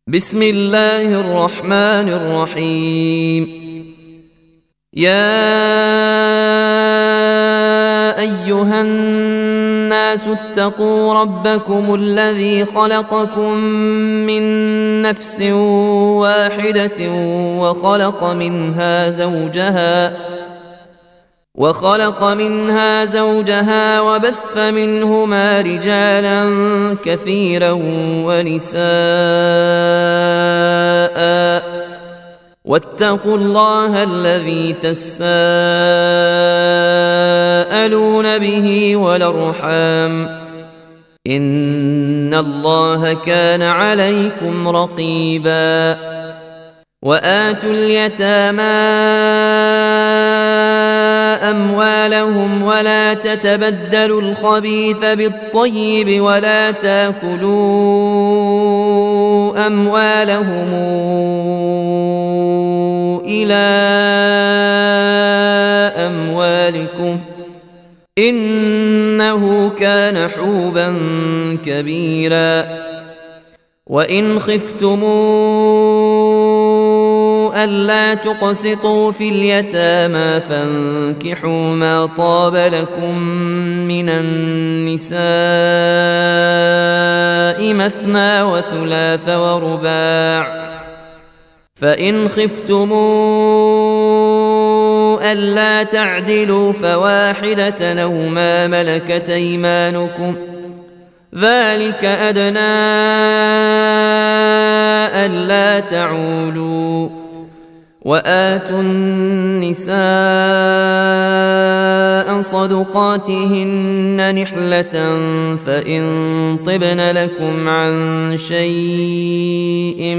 بسم الله الرحمن الرحيم. يا أيها الناس اتقوا ربكم الذي خلقكم من نفس واحدة وخلق منها زوجها وبث منهما رجالا كثيرا ونساء، واتقوا الله الذي تساءلون به والأرحام، إن الله كان عليكم رقيبا. وآتوا اليتامى أموالهم ولا تتبدلوا الخبيث بالطيب ولا تاكلوا أموالهم إلى أموالكم إنه كان حوبا كبيرا. وإن خفتموا ألا تقسطوا في اليتامى فانكحوا ما طاب لكم من النساء مثنى وثلاث ورباع، فإن خفتموا ألا تعدلوا فواحدة أو ما ملكت أيمانكم، ذلك أدنى ألا تعولوا. وآتوا النساء صدقاتهن نحلة، فإن طبن لكم عن شيء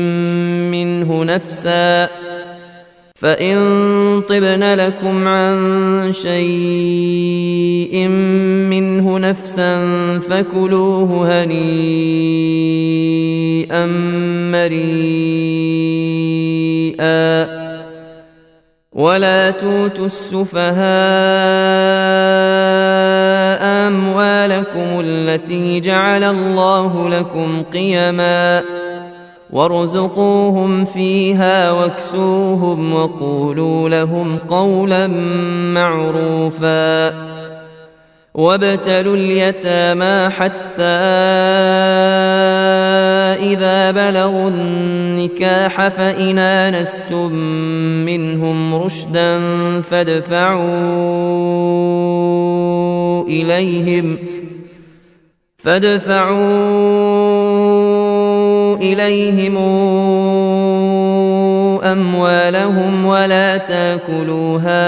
منه نفسا فكلوه هنيئا مريئا. ولا توتوا السفهاء أموالكم التي جعل الله لكم قيما، وارزقوهم فيها واكسوهم وقولوا لهم قولا معروفا. وابتلوا اليتامى حتى إذا بلغوا النكاح فإن آنستم منهم رشدا فادفعوا إليهم أموالهم ولا تاكلوها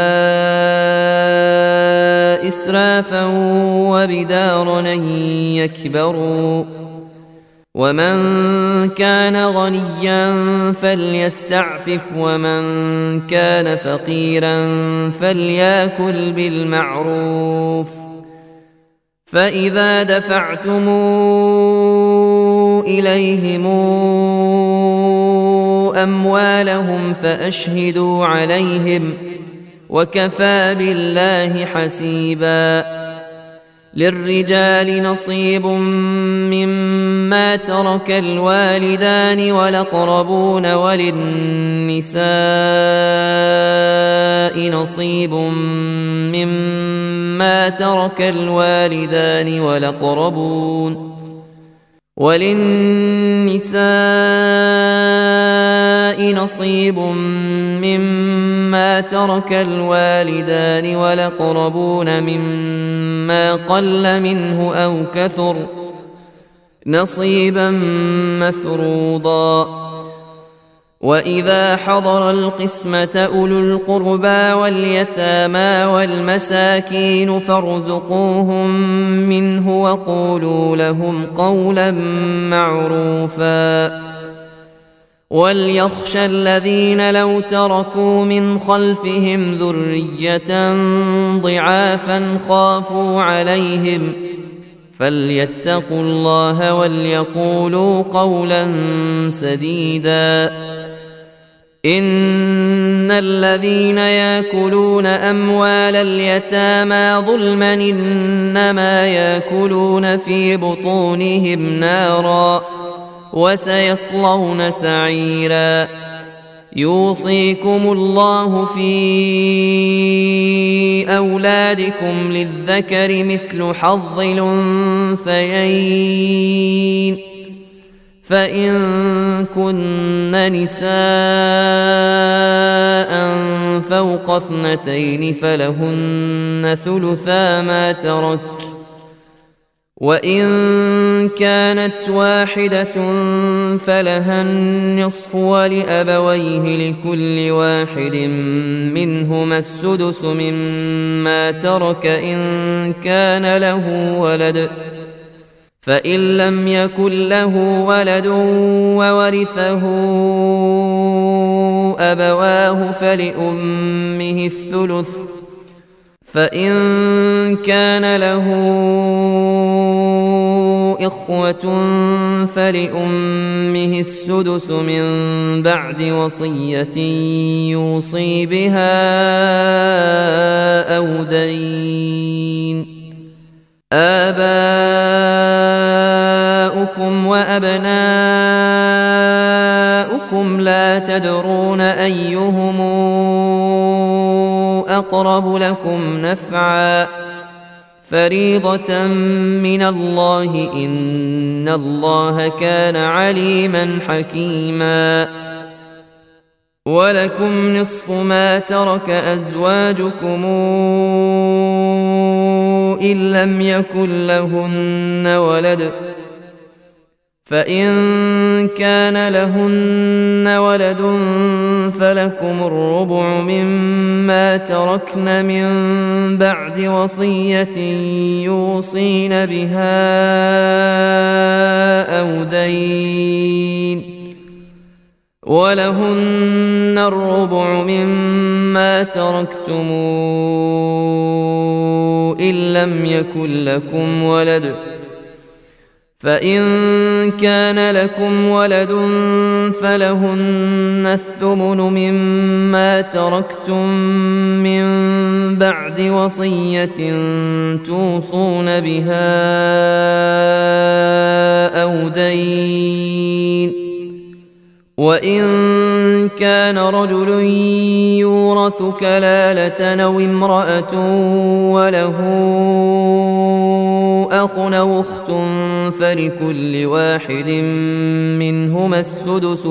إسرافا وبدارا أن يكبروا. ومن كان غنيا فليستعفف، ومن كان فقيرا فليأكل بالمعروف. فإذا دفعتم إليهم أموالهم فأشهدوا عليهم، وكفى بالله حسيبا. للرجال نصيب مما ترك الوالدان والأقربون، وللنساء نصيب مما ترك الوالدان والأقربون مما قل منه أو كثر، نصيبا مفروضا. وإذا حضر القسمة أولو القربى واليتامى والمساكين فارزقوهم منه وقولوا لهم قولا معروفا. وليخشى الذين لو تركوا من خلفهم ذرية ضعافا خافوا عليهم فليتقوا الله وليقولوا قولا سديدا. إن الذين يأكلون أموال اليتامى ظلما إنما يأكلون في بطونهم نارا وسيصلون سعيرا. يوصيكم الله في أولادكم للذكر مثل حظ الأنثيين، فإن كن نساء فوق 2 فلهن ثلثا ما ترك، وإن كانت واحدة فلها النصف، ولأبويه لكل واحد منهما السدس مما ترك إن كان له ولد، فإن لم يكن له ولد وورثه أبواه فلأمه الثلث، فإن كان له إخوة فلأمه السدس من بعد وصية يوصي بها أو دين. آباؤكم وأبناؤكم لا تدرون أيهم أقرب لكم نفعا، فريضة من الله، إن الله كان عليما حكيما. ولكم نصف ما ترك أزواجكم إن لم يكن لهن ولد، فإن كان لهن ولد فلكم الربع مما تركن من بعد وصية يوصين بها أو دين، ولهن الربع مما تركتم إن لم يكن لكم ولد، فإن كان لكم ولد فلهن الثمن مما تركتم من بعد وصية توصون بها أو دين. وإن كان رجل يورث كلالة أو امرأة وله أخ أو أخت فلكل واحد منهما السدس،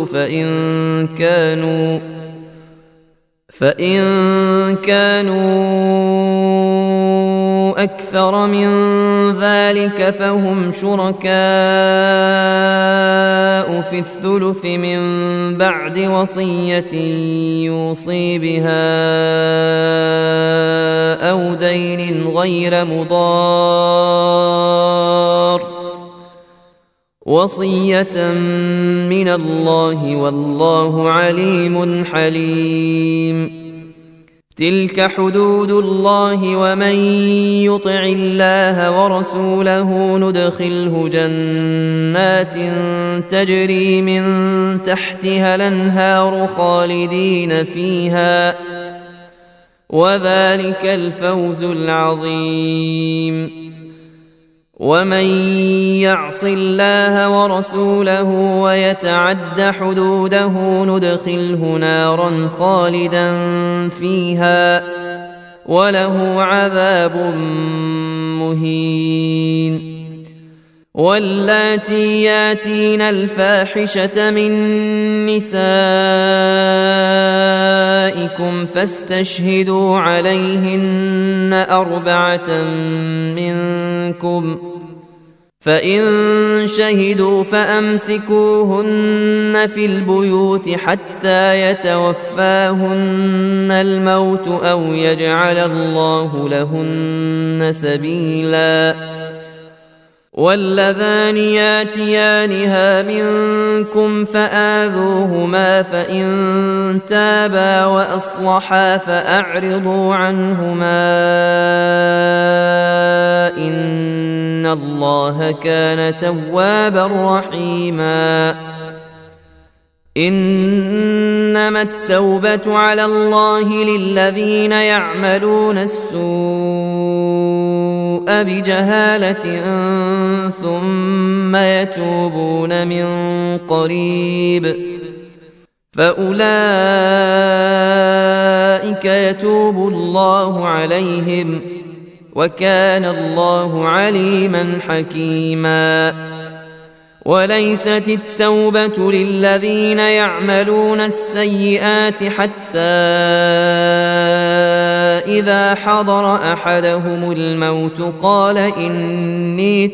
فإن كانوا أكثر من ذلك فهم شركاء في الثلث من بعد وصية يوصي بها أو دين غير مضار، وصية من الله، والله عليم حليم. تلك حدود الله، ومن يطع الله ورسوله ندخله جنات تجري من تحتها الأنهار خالدين فيها، وذلك الفوز العظيم. ومن يعص الله ورسوله ويتعد حدوده ندخله نارا خالدا فيها، وله عذاب مهين. واللاتي ياتين الفاحشة من نسائكم فاستشهدوا عليهن 4 منكم، فإن شهدوا فأمسكوهن في البيوت حتى يتوفاهن الموت أو يجعل الله لهن سبيلا. واللذان ياتيانها منكم فآذوهما، فإن تابا وأصلحا فأعرضوا عنهما، إن الله كان توابا رحيما. إنما التوبة على الله للذين يعملون السوء بجهالة ثم يتوبون من قريب فأولئك يتوب الله عليهم وكان الله عليما حكيما. وليست التوبة للذين يعملون السيئات حتى إذا حضر أحدهم الموت قال إني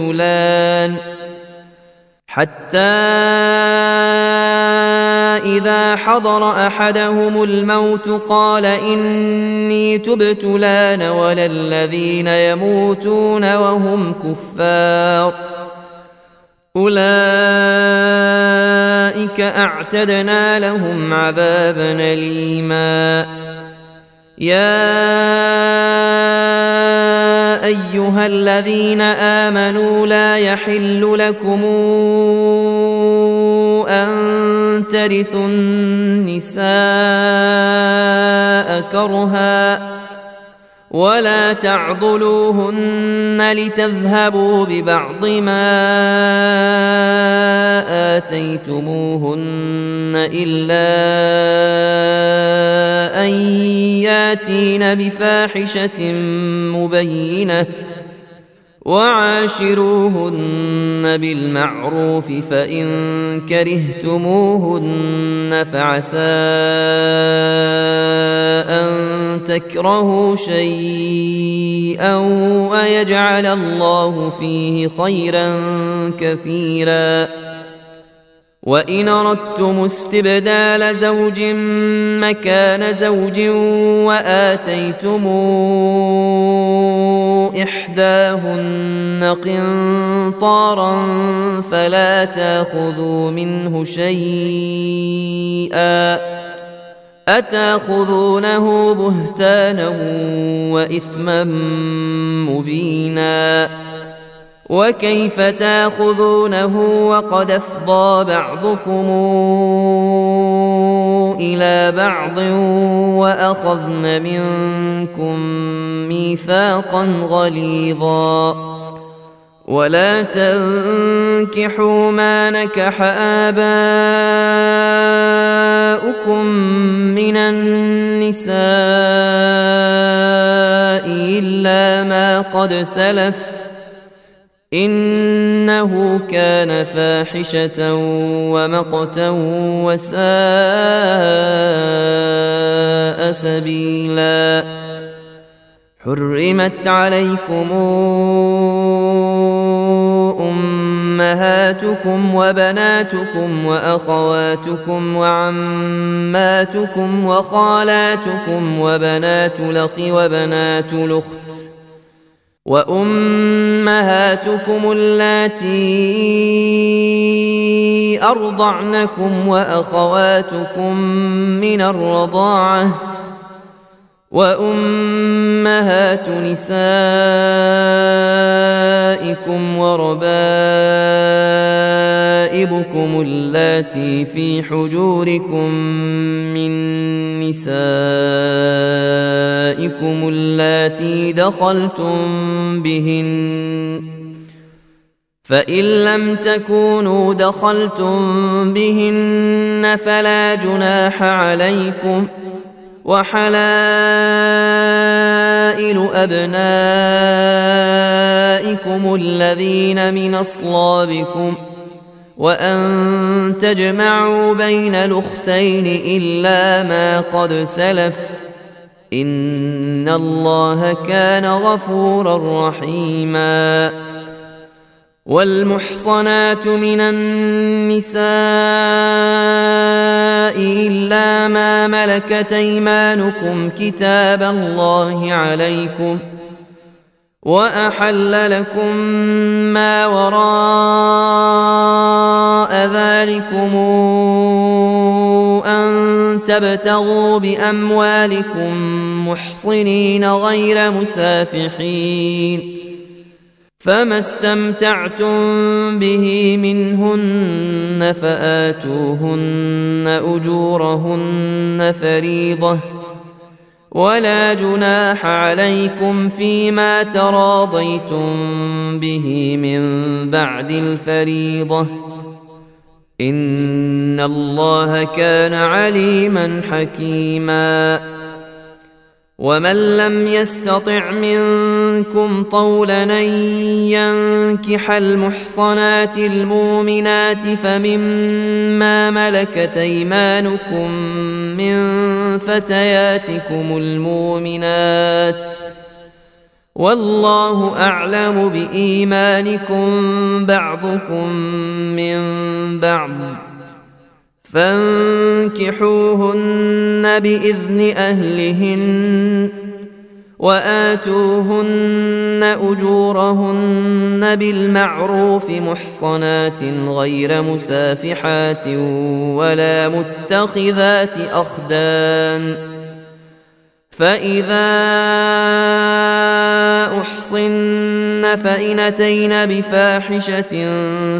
تبت الآن ولا الذين يموتون وهم كفار أولئك أعتدنا لهم عذابا أليما. يا أيها الذين آمنوا لا يحل لكم أن ترثوا النساء كرها ولا تعضلوهن لتذهبوا ببعض ما آتيتموهن إلا أن ياتين بفاحشة مبينة وعاشروهن بالمعروف فإن كرهتموهن فعسى أن تكرهوا شيئا ويجعل الله فيه خيرا كثيرا. وإن أردتم استبدال زوج مكان زوج وآتيتم إحداهن قنطارا فلا تأخذوا منه شيئا أتأخذونه بهتانا وإثما مبينا. وكيف تأخذونه وقد أفضى بعضكم إلى بعض وأخذن منكم ميثاقا غليظا. ولا تنكحوا ما نكح آباؤكم من النساء إلا ما قد سلف إنه كان فاحشة ومقتا وساء سبيلا. حرمت عليكم أمهاتكم وبناتكم وأخواتكم وعماتكم وخالاتكم وبنات الأخ وبنات الأخت وأمهاتكم اللاتي أرضعنكم وأخواتكم من الرضاعة وأمهات نسائكم وربائبكم اللاتي في حجوركم من نسائكم اللاتي دخلتم بهن فإن لم تكونوا دخلتم بهن فلا جناح عليكم وحلائل أبنائكم الذين من أصلابكم وأن تجمعوا بين الأختين إلا ما قد سلف إن الله كان غفورا رحيما. والمحصنات من النساء إلا ما ملكت أيمانكم كتاب الله عليكم وأحل لكم ما وراء ذلكم أن تبتغوا بأموالكم محصنين غير مسافحين فما استمتعتم به منهن فآتوهن أجورهن فريضة ولا جناح عليكم فيما تراضيتم به من بعد الفريضة إن الله كان عليما حكيما ومن لم يستطع منكم طولا أن ينكح المحصنات المؤمنات فمما ملكت أيمانكم من فتياتكم المؤمنات والله أعلم بإيمانكم بعضكم من بعض فانكحوهن بإذن أهلهن وآتوهن أجورهن بالمعروف محصنات غير مسافحات ولا متخذات أخدان فإذا أحصن فإن أتين بفاحشة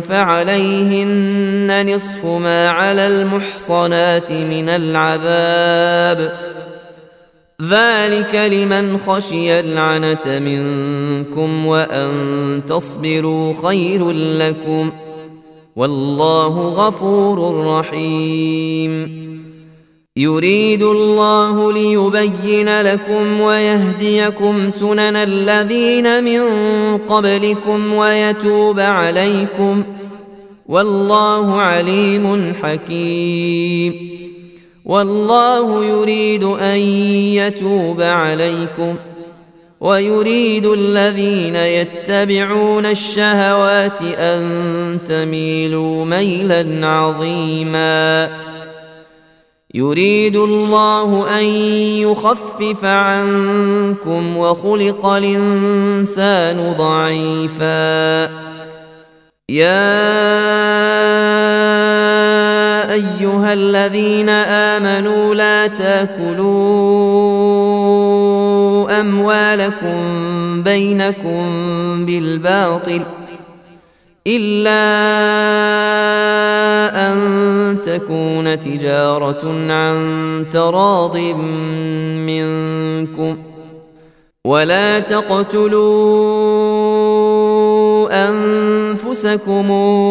فعليهن نصف ما على المحصنات من العذاب ذلك لمن خشي العنة منكم وأن تصبروا خير لكم والله غفور رحيم يريد الله ليبين لكم ويهديكم سنن الذين من قبلكم ويتوب عليكم والله عليم حكيم والله يريد أن يتوب عليكم ويريد الذين يتبعون الشهوات أن تميلوا ميلا عظيما يريد الله أن يخفف عنكم وخلق الإنسان ضعيفا يا أيها الذين آمنوا لا تأكلوا أموالكم بينكم بالباطل إلا أن تكون تجارة عن تراض منكم ولا تقتلوا أنفسكم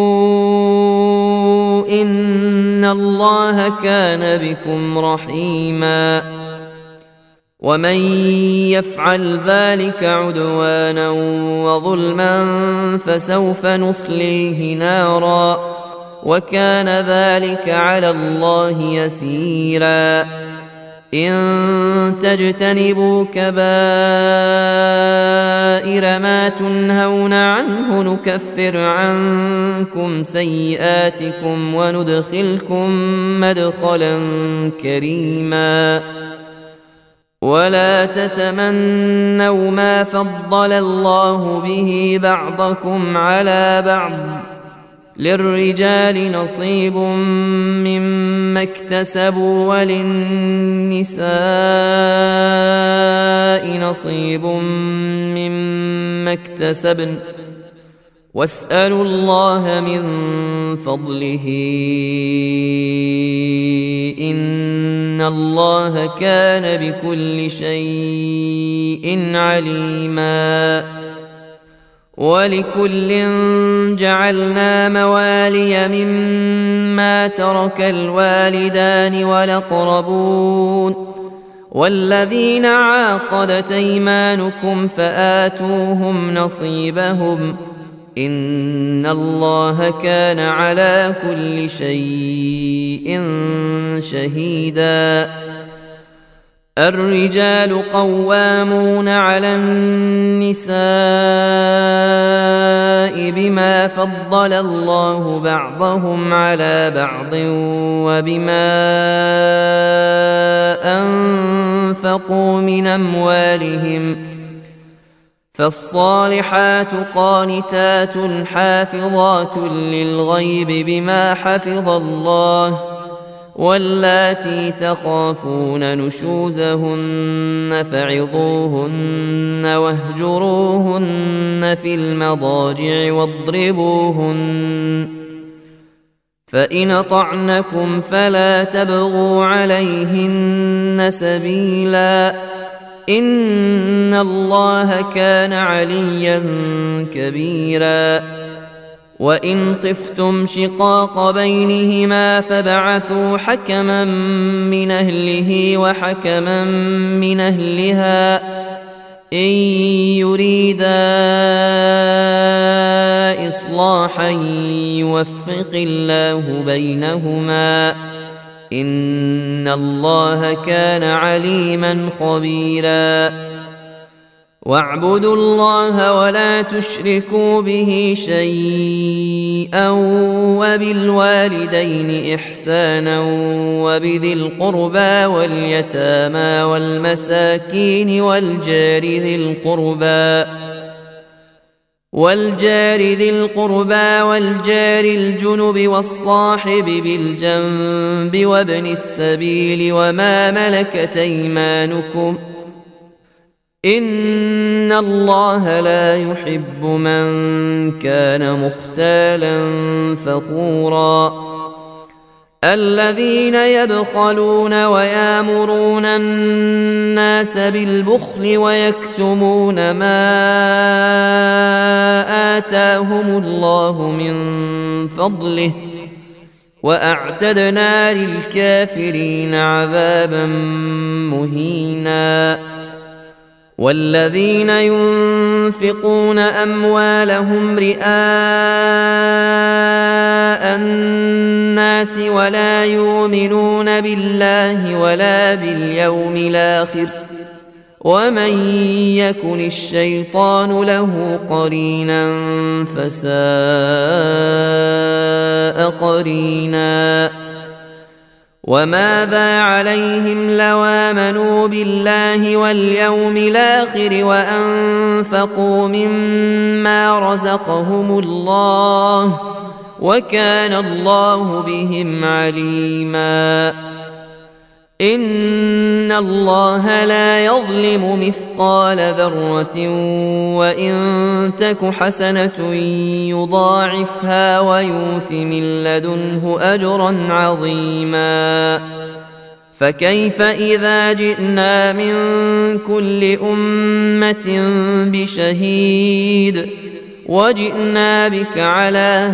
إن الله كان بكم رحيما ومن يفعل ذلك عدوانا وظلما فسوف نصليه نارا وكان ذلك على الله يسيرا إن تجتنبوا كبائر ما تنهون عنه نكفر عنكم سيئاتكم وندخلكم مدخلا كريما ولا تتمنوا ما فضل الله به بعضكم على بعض للرجال نصيب مما اكتسبوا وللنساء نصيب مما اكتسبن واسألوا الله من فضله إن الله كان بكل شيء عليما ولكل جعلنا موالي مما ترك الوالدان والأقربون والذين عاقدت أيمانكم فآتوهم نصيبهم إن الله كان على كل شيء شهيدا الرجال قوامون على النساء بما فضل الله بعضهم على بعض وبما أنفقوا من أموالهم فالصالحات قانتات حافظات للغيب بما حفظ الله واللاتي تخافون نشوزهن فعظوهن واهجروهن في المضاجع واضربوهن فإن أطعنكم فلا تبغوا عليهن سبيلا إن الله كان عليا كبيرا وإن خفتم شقاق بينهما فابعثوا حكما من أهله وحكما من أهلها إن يريدا إصلاحا يوفق الله بينهما إن الله كان عليما خبيرا واعبدوا الله ولا تشركوا به شيئا وبالوالدين إحسانا وبذي القربى واليتامى والمساكين والجار ذي القربى والجار الجنب والصاحب بالجنب وابن السبيل وما ملكت أيمانكم إن الله لا يحب من كان مختالا فخورا الذين يبخلون ويامرون الناس بالبخل ويكتمون ما آتاهم الله من فضله وأعتدنا للكافرين عذابا مهينا والذين ينفقون أموالهم رئاء الناس ولا يؤمنون بالله ولا باليوم الآخر ومن يكن الشيطان له قرينا فساء قرينا وماذا عليهم لو آمنوا بالله واليوم الآخر وأنفقوا مما رزقهم الله وكان الله بهم عليما إن الله لا يظلم مثقال ذرة وإن تك حسنة يضاعفها ويؤت من لدنه أجرا عظيما فكيف إذا جئنا من كل أمة بشهيد وجئنا بك على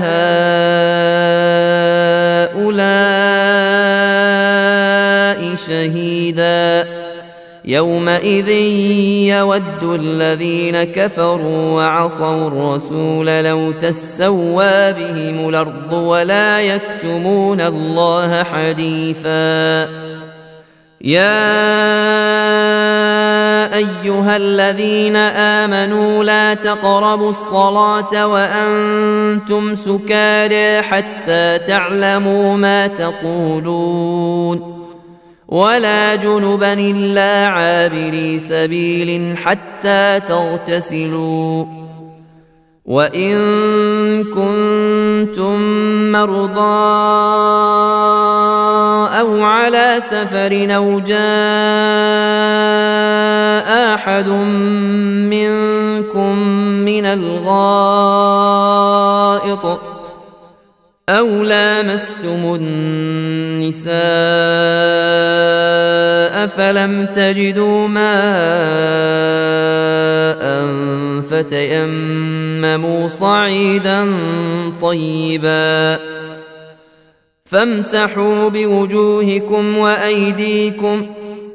هؤلاء شهيدا يومئذ يود الذين كفروا وعصوا الرسول لو تسوى بهم الأرض ولا يكتمون الله حديثا يا أيها الذين آمنوا لا تقربوا الصلاة وأنتم سكارى حتى تعلموا ما تقولون ولا جنبا إلا عابري سبيل حتى تغتسلوا وإن كنتم مرضى أو على سفر أو جاء أحد منكم من الغائط أو لامستم النساء فلم تجدوا ماء فتيمموا صعيدا طيبا فامسحوا بوجوهكم وأيديكم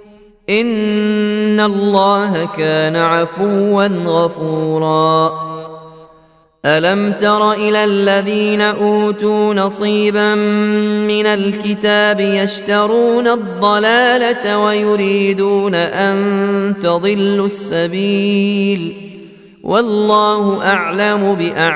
إن الله كان عفوا غفورا ألم تر إلى الذين أوتوا نصيبا من الكتاب يشترون الضلالة ويريدون أن تضلوا السبيل والله أعلم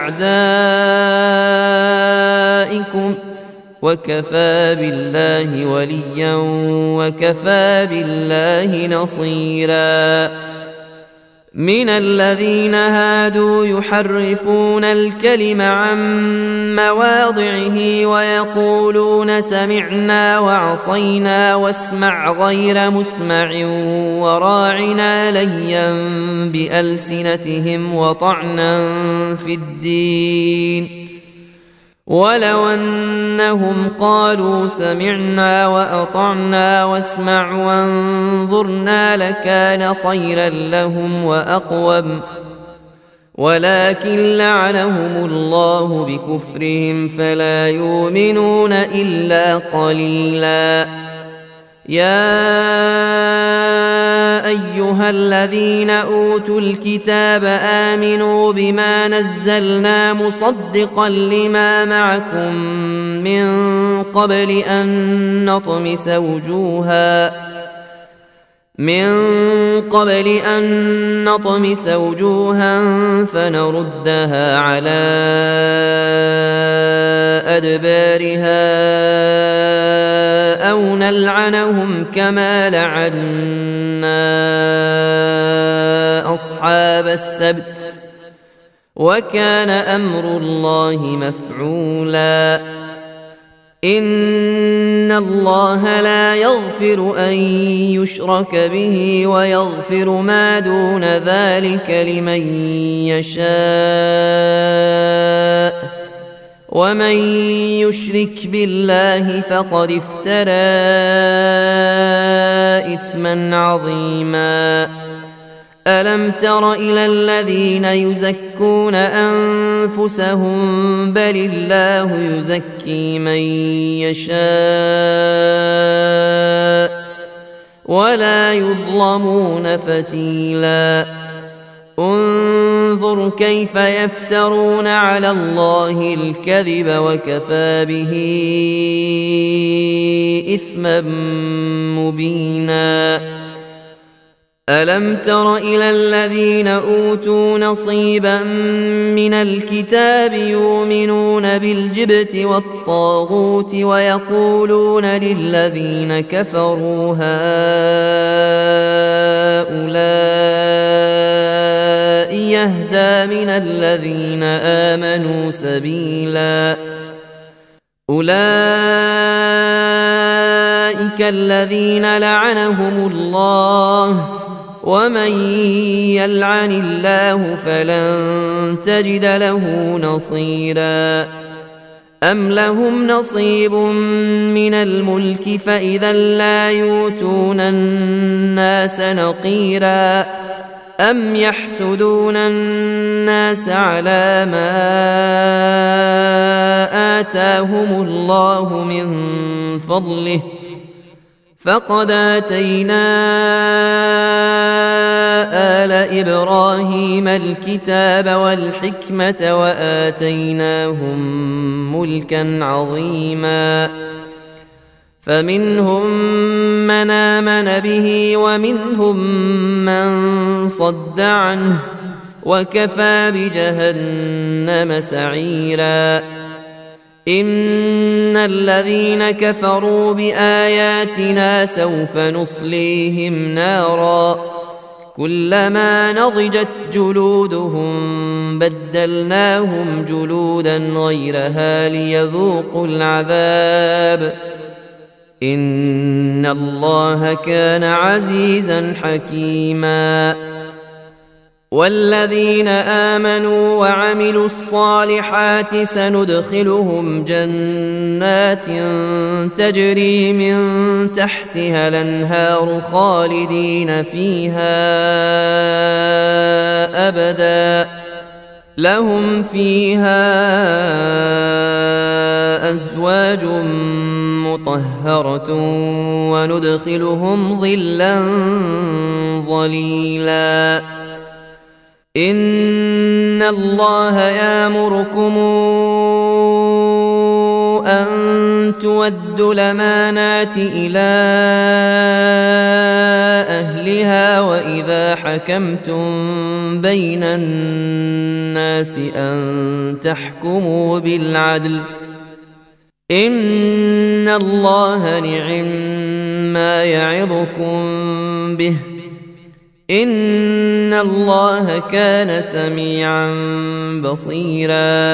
بأعدائكم وكفى بالله وليا وكفى بالله نصيرا من الذين هادوا يحرفون الكلم عن مواضعه ويقولون سمعنا وعصينا واسمع غير مسمع وراعنا ليا بألسنتهم وطعنا في الدين ولو أنهم قالوا سمعنا وأطعنا واسمع وانظرنا لكان خيرا لهم وأقوم، ولكن لعنهم الله بكفرهم فلا يؤمنون إلا قليلا. يا أيها الذين أوتوا الكتاب آمنوا بما نزلنا مصدقا لما معكم من قبل أن نطمس وجوها فنردها على أدبارها أو نلعنهم كما لعنا أصحاب السبت وكان أمر الله مفعولا. إن الله لا يغفر أن يشرك به ويغفر ما دون ذلك لمن يشاء، ومن يشرك بالله فقد افترى إثما عظيما. ألم تر إلى الذين يزكون أنفسهم بل الله يزكي من يشاء ولا يظلمون فتيلا. انظر كيف يفترون على الله الكذب وكفى به إثما مبينا. ألم تر إلى الذين أوتوا نصيبا من الكتاب يؤمنون بالجبت والطاغوت ويقولون للذين كفروا هؤلاء يهدى من الذين آمنوا سبيلا. أولئك الذين لعنهم الله ومن يلعن الله فلن تجد له نصيرا. أم لهم نصيب من الملك فإذا لا يؤتون الناس نقيرا. أم يحسدون الناس على ما آتاهم الله من فضله فقد آتينا آل إبراهيم الكتاب والحكمة وآتيناهم ملكا عظيما. فمنهم من آمن به ومنهم من صد عنه وكفى بجهنم سعيرا. إن الذين كفروا بآياتنا سوف نصليهم نارا كلما نضجت جلودهم بدلناهم جلودا غيرها ليذوقوا العذاب إن الله كان عزيزا حكيما. والذين آمنوا وعملوا الصالحات سندخلهم جنات تجري من تحتها الأنهار خالدين فيها أبدا لهم فيها أزواج مطهرة وندخلهم ظلا ظليلا. إن الله يأمركم أن تودوا الأمانات إلى أهلها وإذا حكمتم بين الناس أن تحكموا بالعدل إن الله نعم ما يعظكم به إن الله كان سميعا بصيرا.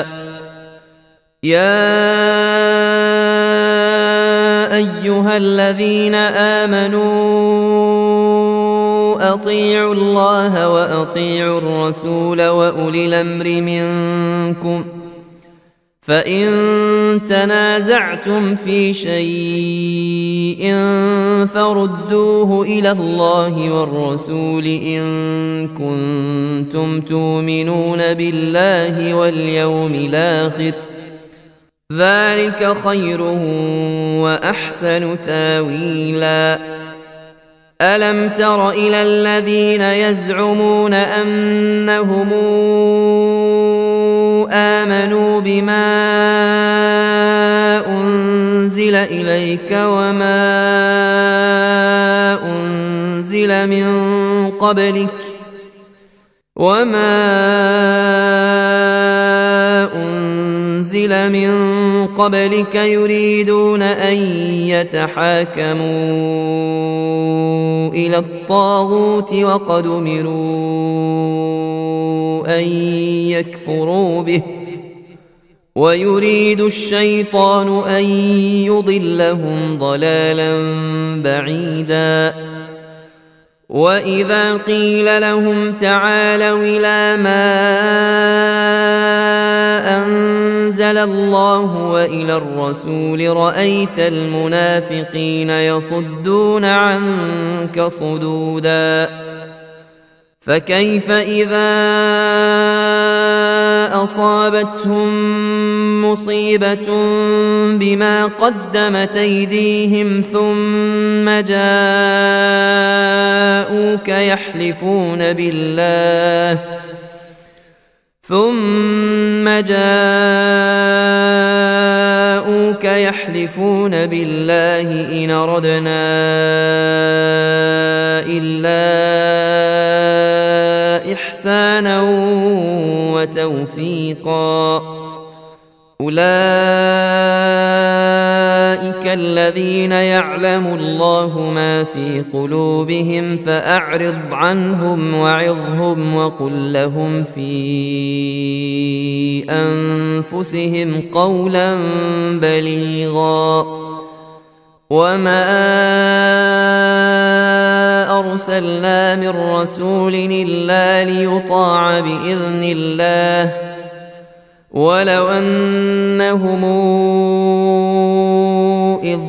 يا أيها الذين آمنوا أطيعوا الله وأطيعوا الرسول وأولي الأمر منكم فإن تنازعتم في شيء فردوه إلى الله والرسول إن كنتم تؤمنون بالله واليوم الآخر، ذلك خير وأحسن تاويلا. ألم تر إلى الذين يزعمون أنهم آمنوا بما أنزل إليك وما أنزل من قبلك يريدون أن يتحاكموا إلى الطاغوت وقد أمروا أن يكفروا به ويريد الشيطان أن يضلهم ضلالا بعيدا. وإذا قيل لهم تعالوا إلى ما أنزل الله وإلى الرسول رأيت المنافقين يصدون عنك صدودا. فكيف إذا أصابتهم مصيبة بما قدمت أيديهم ثم جاءوك يحلفون بالله إن أردنا إلا إحسانا وتوفيقا. أولئك الذين يعلم الله ما في قلوبهم فأعرض عنهم وعظهم وقل لهم في أنفسهم قولا بليغا. وما أرسلنا من رسول إلا ليطاع بإذن الله ولو أنهم إذ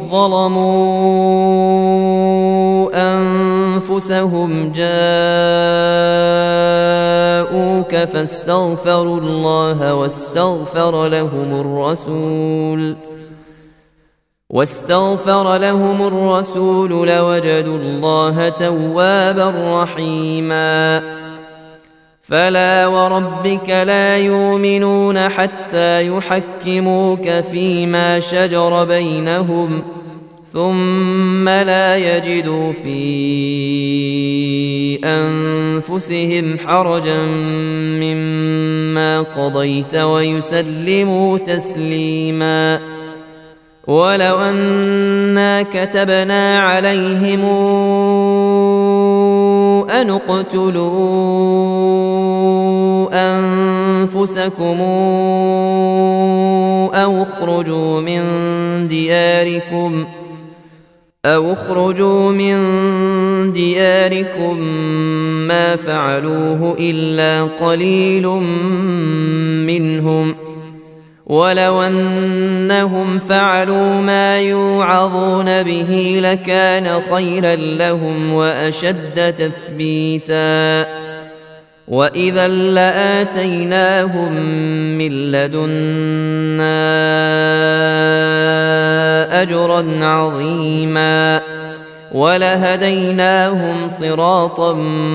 ظلموا أنفسهم جاءوك فاستغفروا الله واستغفر لهم الرسول لوجدوا الله توابا رحيما. فلا وربك لا يؤمنون حتى يحكموك فيما شجر بينهم ثم لا يجدوا في أنفسهم حرجا مما قضيت ويسلموا تسليما. ولو أنا كتبنا عليهم أن اقتلوا أنفسكم أو اخرجوا من دياركم ما فعلوه إلا قليل منهم ولو أنهم فعلوا ما يوعظون به لكان خيرا لهم وأشد تثبيتا. وإذا لآتيناهم من لدنا أجرا عظيما ولهديناهم صراطا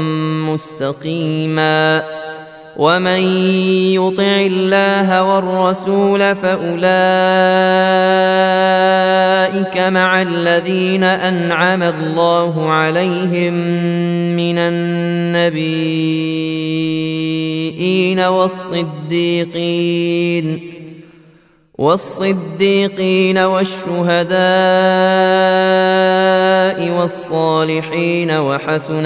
مستقيما. ومن يطع الله والرسول فأولئك مع الذين أنعم الله عليهم من النبيين والصديقين والشهداء والصالحين وحسن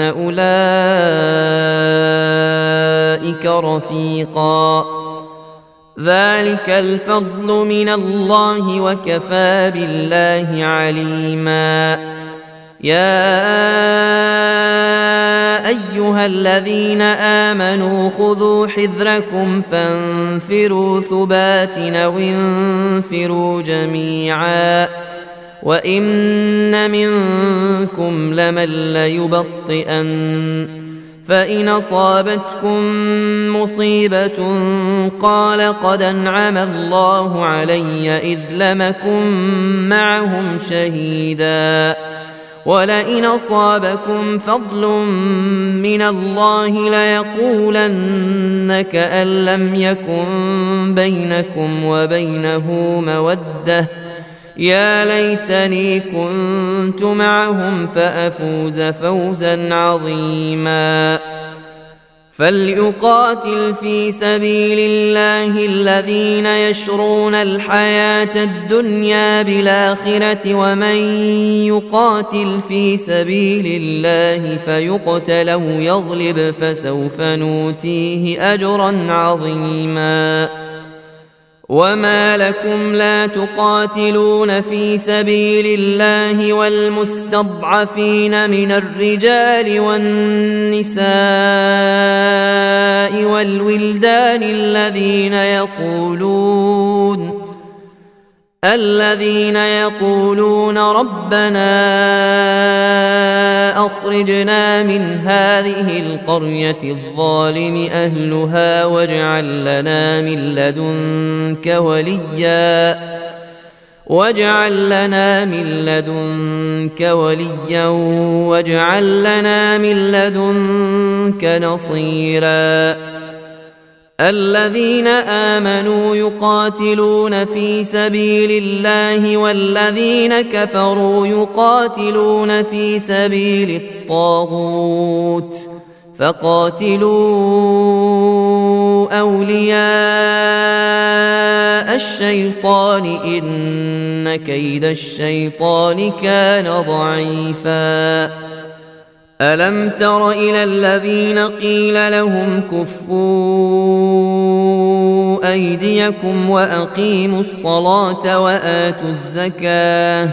أولئك رفيقا. ذلك الفضل من الله وكفى بالله عليما. يا أيها أيها الذين آمنوا خذوا حذركم فانفروا ثبات أو انفروا جميعا وإن منكم لمن ليبطئن فإن أصابتكم مصيبة قال قد أنعم الله علي إذ لم أكن معهم شهيدا ولئن أصابكم فضل من الله ليقولن كأن لم يكن بينكم وبينه مودة يا ليتني كنت معهم فأفوز فوزا عظيما فليقاتل في سبيل الله الذين يشرون الحياة الدنيا بالآخرة ومن يقاتل في سبيل الله فيقتل أو يغلب فسوف نؤتيه أجرا عظيما وما لكم لا تقاتلون في سبيل الله والمستضعفين من الرجال والنساء والولدان الذين يقولون ربنا أخرجنا من هذه القرية الظالم أهلها واجعل لنا من لدنك وليا واجعل لنا من لدنك نصيرا الذين آمنوا يقاتلون في سبيل الله والذين كفروا يقاتلون في سبيل الطاغوت فقاتلوا أولياء الشيطان إن كيد الشيطان كان ضعيفا ألم تر إلى الذين قيل لهم كفوا أيديكم وأقيموا الصلاة وآتوا الزكاة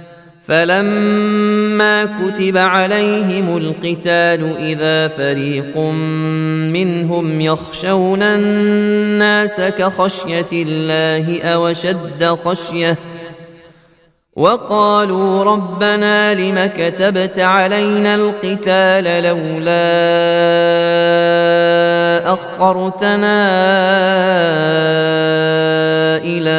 فلما كتب عليهم القتال إذا فريق منهم يخشون الناس كخشية الله أو أشد خشية وقالوا ربنا لم كتبت علينا القتال لولا أخرتنا إلى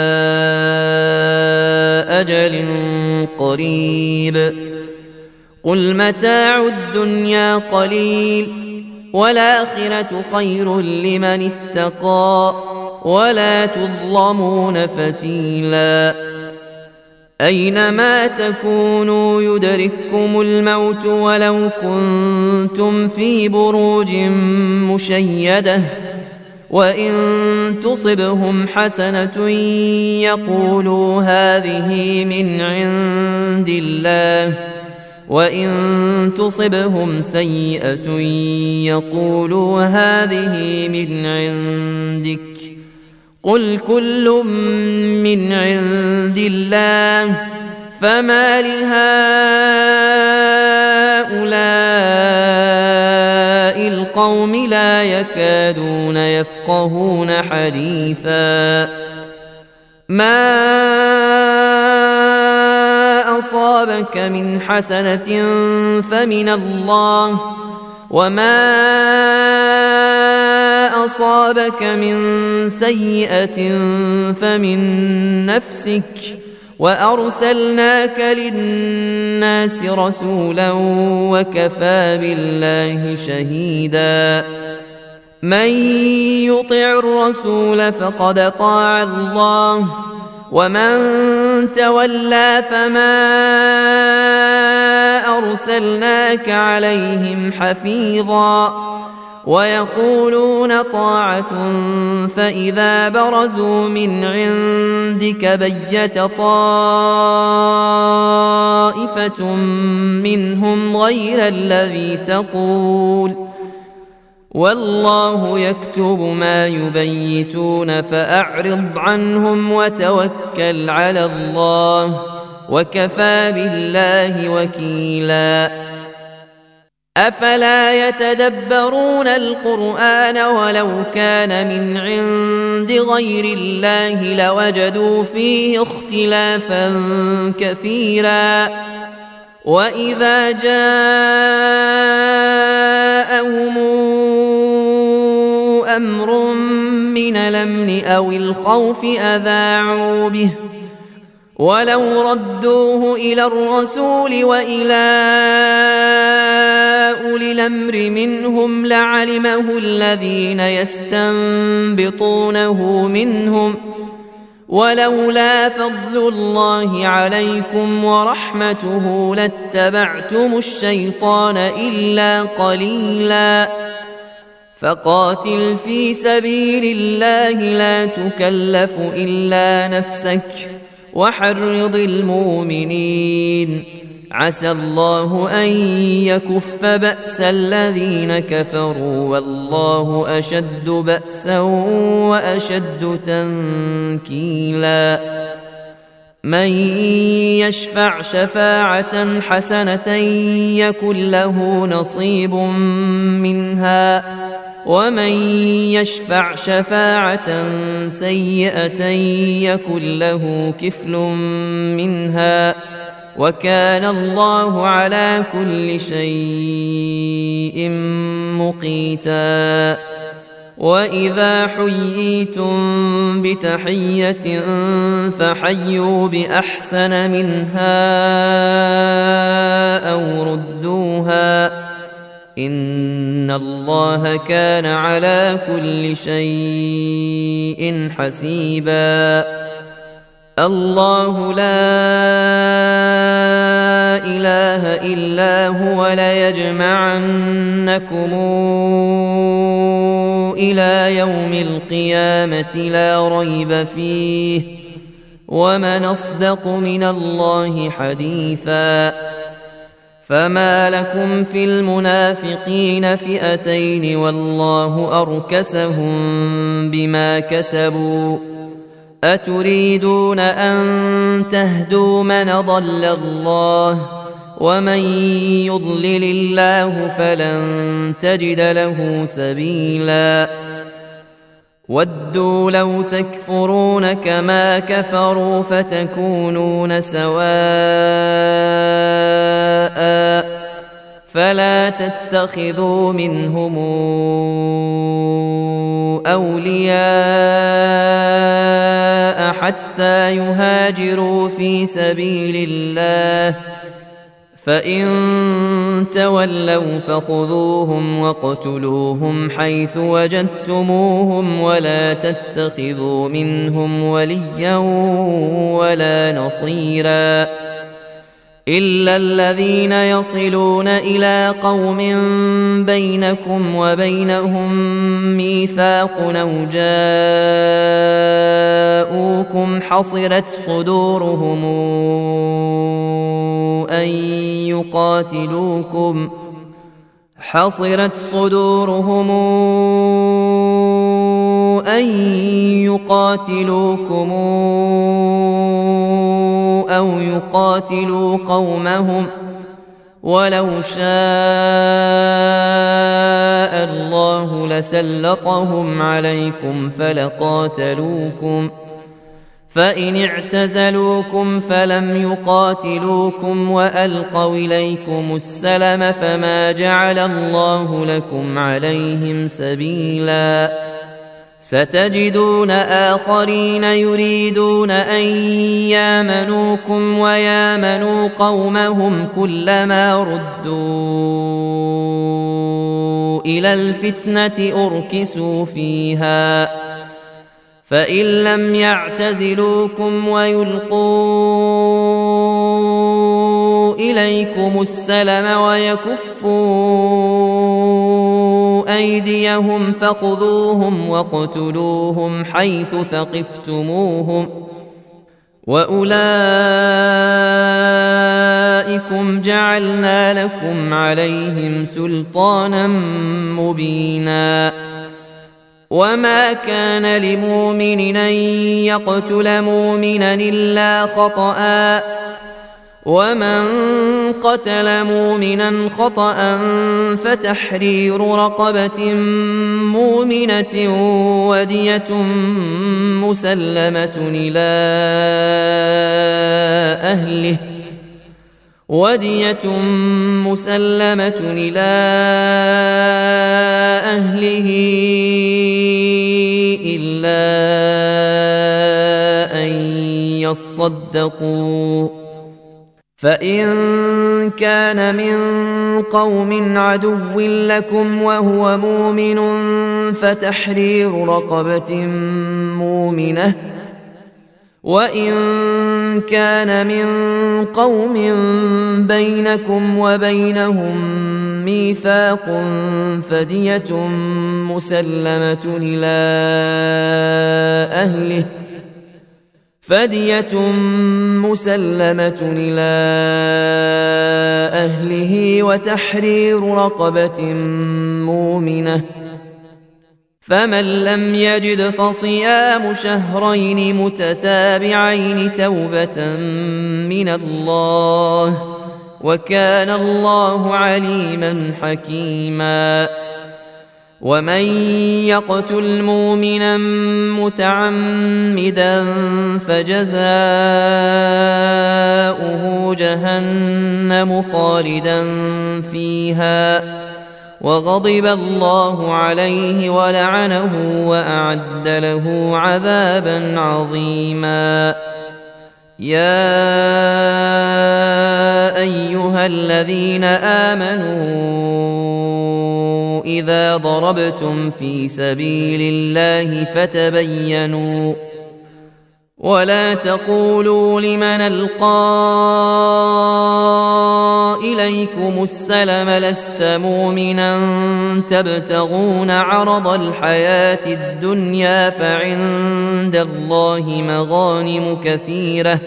أجل قريب قل متاع الدنيا قليل والآخرة خير لمن اتقى ولا تظلمون فتيلا أينما تكونوا يدرككم الموت ولو كنتم في بروج مشيدة وإن تصبهم حسنة يقولوا هذه من عند الله وإن تصبهم سيئة يقولوا هذه من عندك قل كل من عند الله فما لهؤلاء القوم لا يكادون يفقهون حديثا ما أصابك من حسنة فمن الله وما أصابك من سيئة فمن نفسك وأرسلناك للناس رسولا وكفى بالله شهيدا من يطع الرسول فقد طاع الله ومن تولى فما أرسلناك عليهم حفيظا ويقولون طاعة فإذا برزوا من عندك بيت طائفة منهم غير الذي تقول والله يكتب ما يبيتون فأعرض عنهم وتوكل على الله وكفى بالله وكيلا أفلا يتدبرون القرآن ولو كان من عند غير الله لوجدوا فيه اختلافا كثيرا وإذا جاءهم أمر من الأمن أو الخوف أذاعوا به ولو ردوه إلى الرسول وإلى أولي الأمر منهم لعلمه الذين يستنبطونه منهم ولولا فضل الله عليكم ورحمته لاتبعتم الشيطان إلا قليلا فقاتل في سبيل الله لا تكلف إلا نفسك وحرض المؤمنين عسى الله أن يكف بأس الذين كفروا والله أشد بأسا وأشد تنكيلا من يشفع شفاعة حسنة يكن له نصيب منها ومن يشفع شفاعة سيئة يكن له كفل منها وكان الله على كل شيء مقيتا وإذا حييتم بتحية فحيوا بأحسن منها أو ردوها إن الله كان على كل شيء حسيبا الله لا إله إلا هو ليجمعنكم إلى يوم القيامة لا ريب فيه ومن أصدق من الله حديثا فما لكم في المنافقين فئتين والله أركسهم بما كسبوا أتريدون أن تهدوا من ضل الله ومن يضلل الله فلن تجد له سبيلا ودوا لو تكفرون كما كفروا فتكونون سواء فلا تتخذوا منهم أولياء حتى يهاجروا في سبيل الله فإن تولوا فخذوهم واقتلوهم حيث وجدتموهم ولا تتخذوا منهم وليا ولا نصيرا إلا الذين يصلون إلى قوم بينكم وبينهم ميثاق أو جاءوكم حصرت صدورهم أن يقاتلوكم أو يقاتلوا قومهم ولو شاء الله لسلطهم عليكم فلقاتلوكم فإن اعتزلوكم فلم يقاتلوكم وألقوا إليكم السلم فما جعل الله لكم عليهم سبيلا ستجدون آخرين يريدون أن يامنوكم ويامنوا قومهم كلما ردوا إلى الفتنة أركسوا فيها فإن لم يعتزلوكم ويلقوا إليكم السلم ويكفوا أيديهم فخذوهم واقتلوهم حيث ثقفتموهم وأولئكم جعلنا لكم عليهم سلطانا مبينا وما كان لمؤمن أن يقتل مؤمنا إلا خطأ ومن قتل مؤمنا خطأ فتحرير رقبة مؤمنة ودية مسلمة إلى أهله إلا أن يصدقوا، فإن كان من قوم عدو لكم وهو مؤمن فتحرير رقبة مؤمنة، وإن كان من قوم بينكم وبينهم ميثاق فدية مسلمة إلى أهله وتحرير رقبة مؤمنة، فمن لم يجد فصيام شهرين متتابعين توبة من الله، وكان الله عليما حكيما. ومن يقتل مؤمنا متعمدا فجزاؤه جهنم خالدا فيها وغضب الله عليه ولعنه وأعد له عذابا عظيما. يا أيها الذين آمنوا إذا ضربتم في سبيل الله فتبينوا ولا تقولوا لمن ألقى إليكم السلم لست مؤمنا تبتغون عرض الحياة الدنيا فعند الله مغانم كثيرة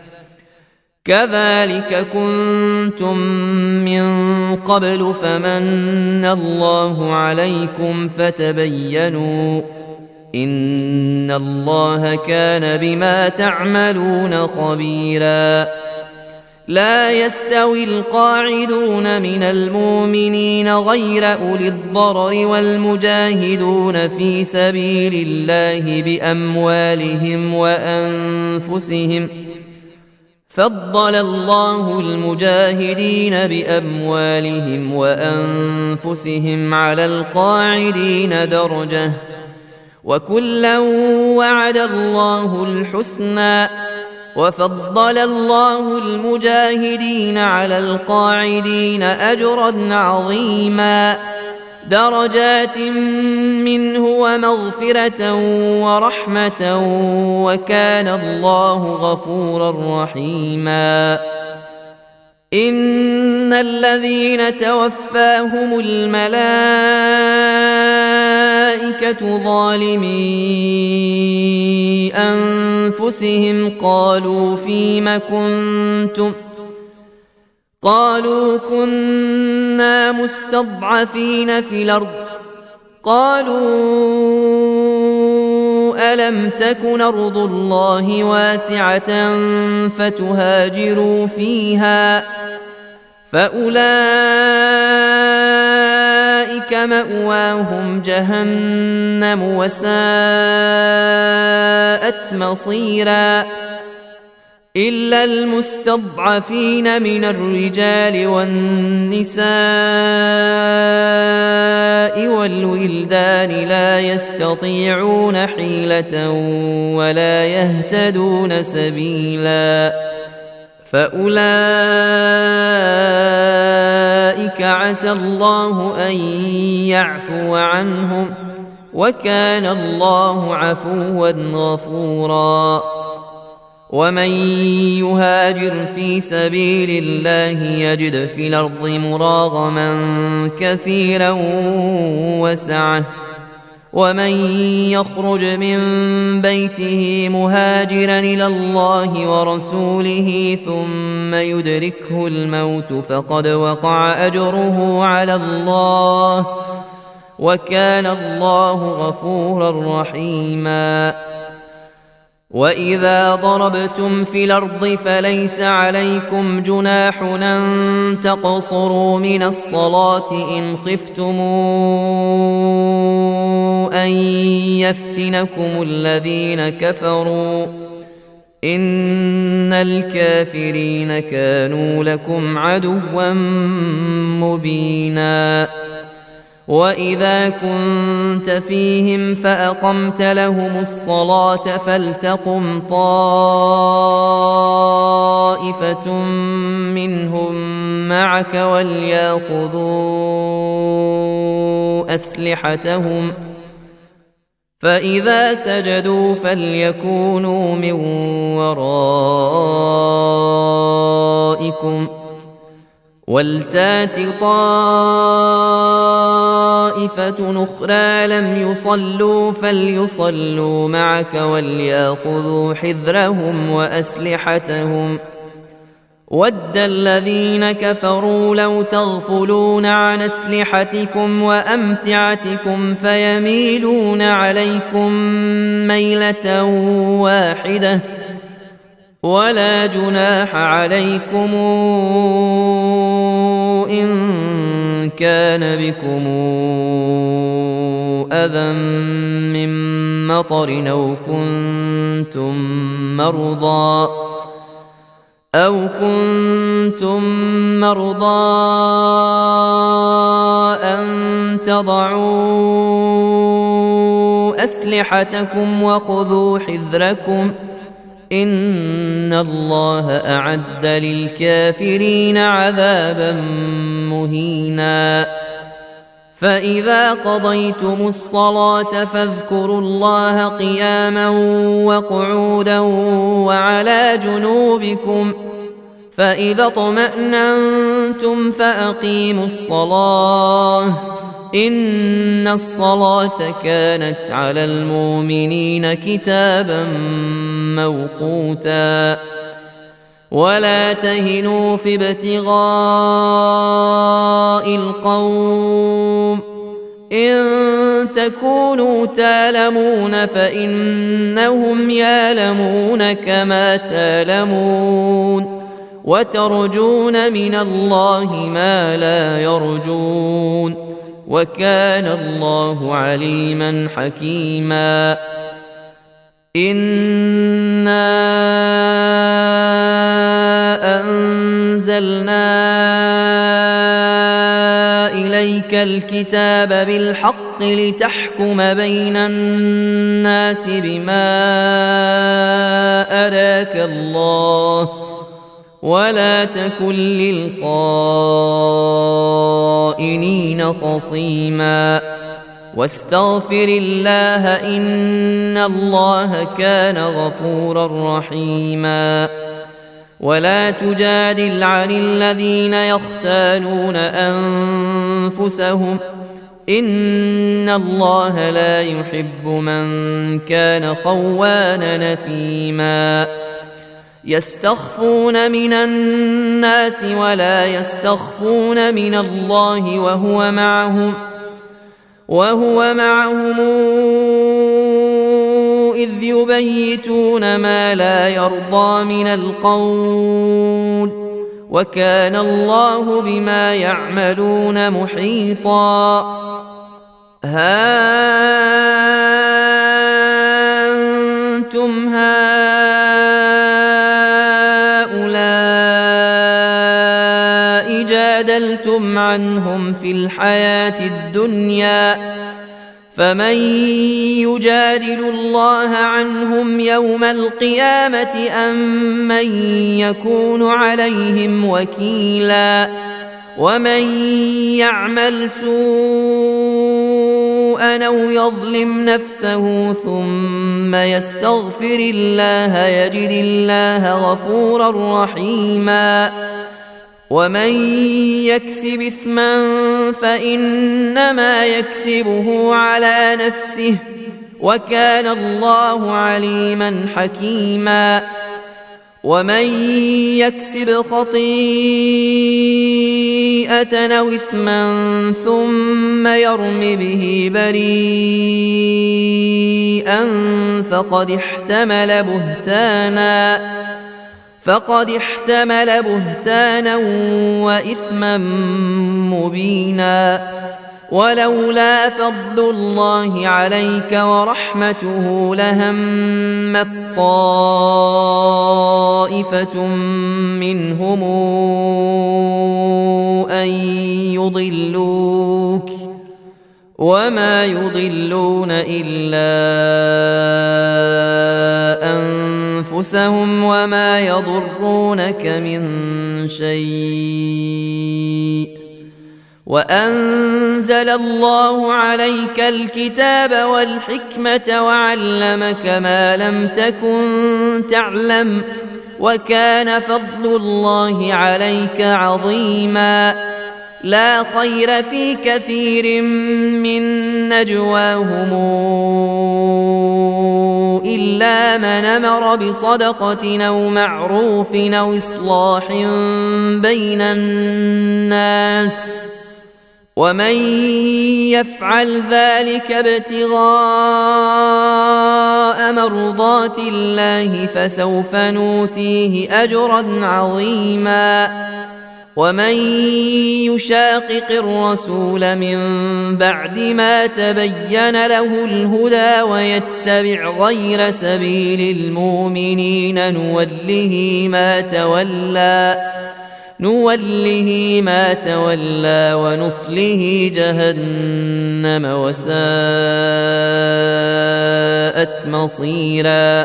كذلك كنتم من قبل فمن الله عليكم فتبينوا إن الله كان بما تعملون خبيرا. لا يستوي القاعدون من المؤمنين غير أولي الضرر والمجاهدون في سبيل الله بأموالهم وأنفسهم، فضل الله المجاهدين بأموالهم وأنفسهم على القاعدين درجة، وكلا وعد الله الحسنى، وفضل الله المجاهدين على القاعدين أجرا عظيما درجات منه ومغفرة ورحمة وكان الله غفورا رحيما. إن الذين توفاهم الملائكة ظالمي أنفسهم قالوا فيم كنتم قالوا كنا مستضعفين في الأرض قالوا ألم تكن أرض الله واسعة فتهاجروا فيها فأولئك مأواهم جهنم وساءت مصيرا إلا المستضعفين من الرجال والنساء والولدان لا يستطيعون حيلة ولا يهتدون سبيلا فأولئك عسى الله أن يعفو عنهم وكان الله عفوا غفورا. ومن يهاجر في سبيل الله يجد في الأرض مراغما كثيرا وسعة ومن يخرج من بيته مهاجرا إلى الله ورسوله ثم يدركه الموت فقد وقع أجره على الله وكان الله غفورا رحيما. وإذا ضربتم في الأرض فليس عليكم جناح أن تقصروا من الصلاة إن خفتم أن يفتنكم الذين كفروا إن الكافرين كانوا لكم عدوا مبينا وإذا كنت فيهم فأقمت لهم الصلاة فلتقم طائفة منهم معك وليأخذوا أسلحتهم فإذا سجدوا فليكونوا من ورائكم ولتات طائفة أخرى لم يصلوا فليصلوا معك وليأخذوا حذرهم وأسلحتهم ود الذين كفروا لو تغفلون عن أسلحتكم وأمتعتكم فيميلون عليكم ميلة واحدة ولا جناح عليكم إن كان بكم أذى من مطر أو كنتم مرضى أن تضعوا أسلحتكم وخذوا حذركم إن الله أعد للكافرين عذابا مهينا فإذا قضيتم الصلاة فاذكروا الله قياما وقعودا وعلى جنوبكم فإذا اطمأننتم فأقيموا الصلاة إن الصلاة كانت على المؤمنين كتابا موقوتا ولا تهنوا في ابتغاء القوم إن تكونوا تألمون فإنهم يألمون كما تألمون وترجون من الله ما لا يرجون وكان الله عليما حكيما إنا أنزلنا إليك الكتاب بالحق لتحكم بين الناس بما أراك الله ولا تكن للخائنين خصيما واستغفر الله إن الله كان غفورا رحيما ولا تجادل عن الذين يختانون أنفسهم إن الله لا يحب من كان خوانا نثيما يستخفون من الناس ولا يستخفون من الله وهو معهم إذ يبيتون ما لا يرضى من القول وكان الله بما يعملون محيطا ها أنتم هؤلاء جادلتم عنهم في الحياة الدنيا فمن يجادل الله عنهم يوم القيامة أم من يكون عليهم وكيلا ومن يعمل سوءا أو يظلم نفسه ثم يستغفر الله يجد الله غفورا رحيما ومن يكسب إثما فإنما يكسبه على نفسه وكان الله عليما حكيما ومن يكسب خطيئة خطيئة أو إثما ثم يرم به بريئا فقد احتمل بهتانا وإثما مبينا. ولولا فضل الله عليك ورحمته لهمت طائفة منهم أن يضلوك وما يضلون إلا أنفسهم وما يضرونك من شيء. وأنزل الله عليك الكتاب والحكمة وعلمك ما لم تكن تعلم وكان فضل الله عليك عظيما. لا خير في كثير من نجواهم إلا من أمر بصدقة أو معروف أو إصلاح بين الناس ومن يفعل ذلك ابتغاء مرضات الله فسوف نؤتيه أجرا عظيما. ومن يشاقق الرسول من بعد ما تبين له الهدى ويتبع غير سبيل المؤمنين نوله ما تولى ونصله جهنم وساءت مصيرا.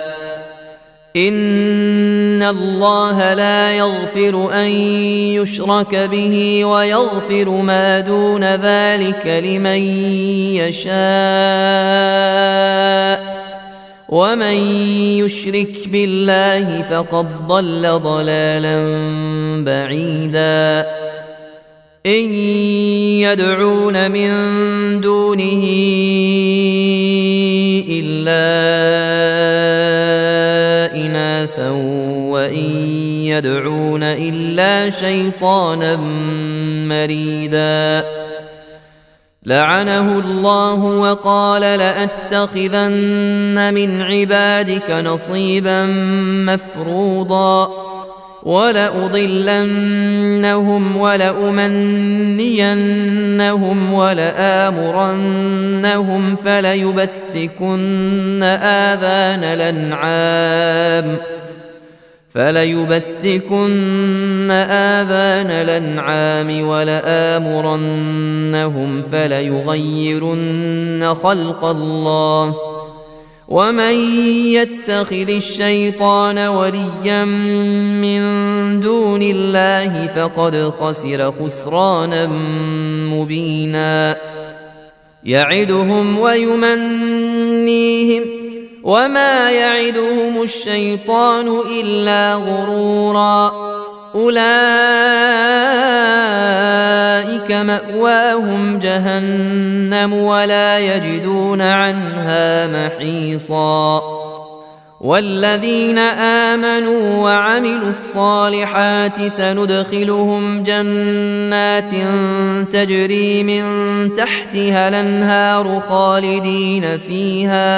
إن الله لا يغفر أن يشرك به ويغفر ما دون ذلك لمن يشاء ومن يشرك بالله فقد ضل ضلالا بعيدا. إن يدعون من دونه إلا إناثا وإن يدعون إلا شيطانا مريدا. لعنه الله وقال لأتخذن من عبادك نصيبا مفروضا ولأضلنهم ولأمنينهم ولآمرنهم فليبتكن آذان الأنعام ولآمرنهم فليغيرن خلق الله. ومن يتخذ الشيطان وليا من دون الله فقد خسر خسرانا مبينا. يعدهم ويمنيهم وما يعدهم الشيطان إلا غرورا. أولئك مأواهم جهنم ولا يجدون عنها محيصا. والذين آمنوا وعملوا الصالحات سندخلهم جنات تجري من تحتها الأنهار خالدين فيها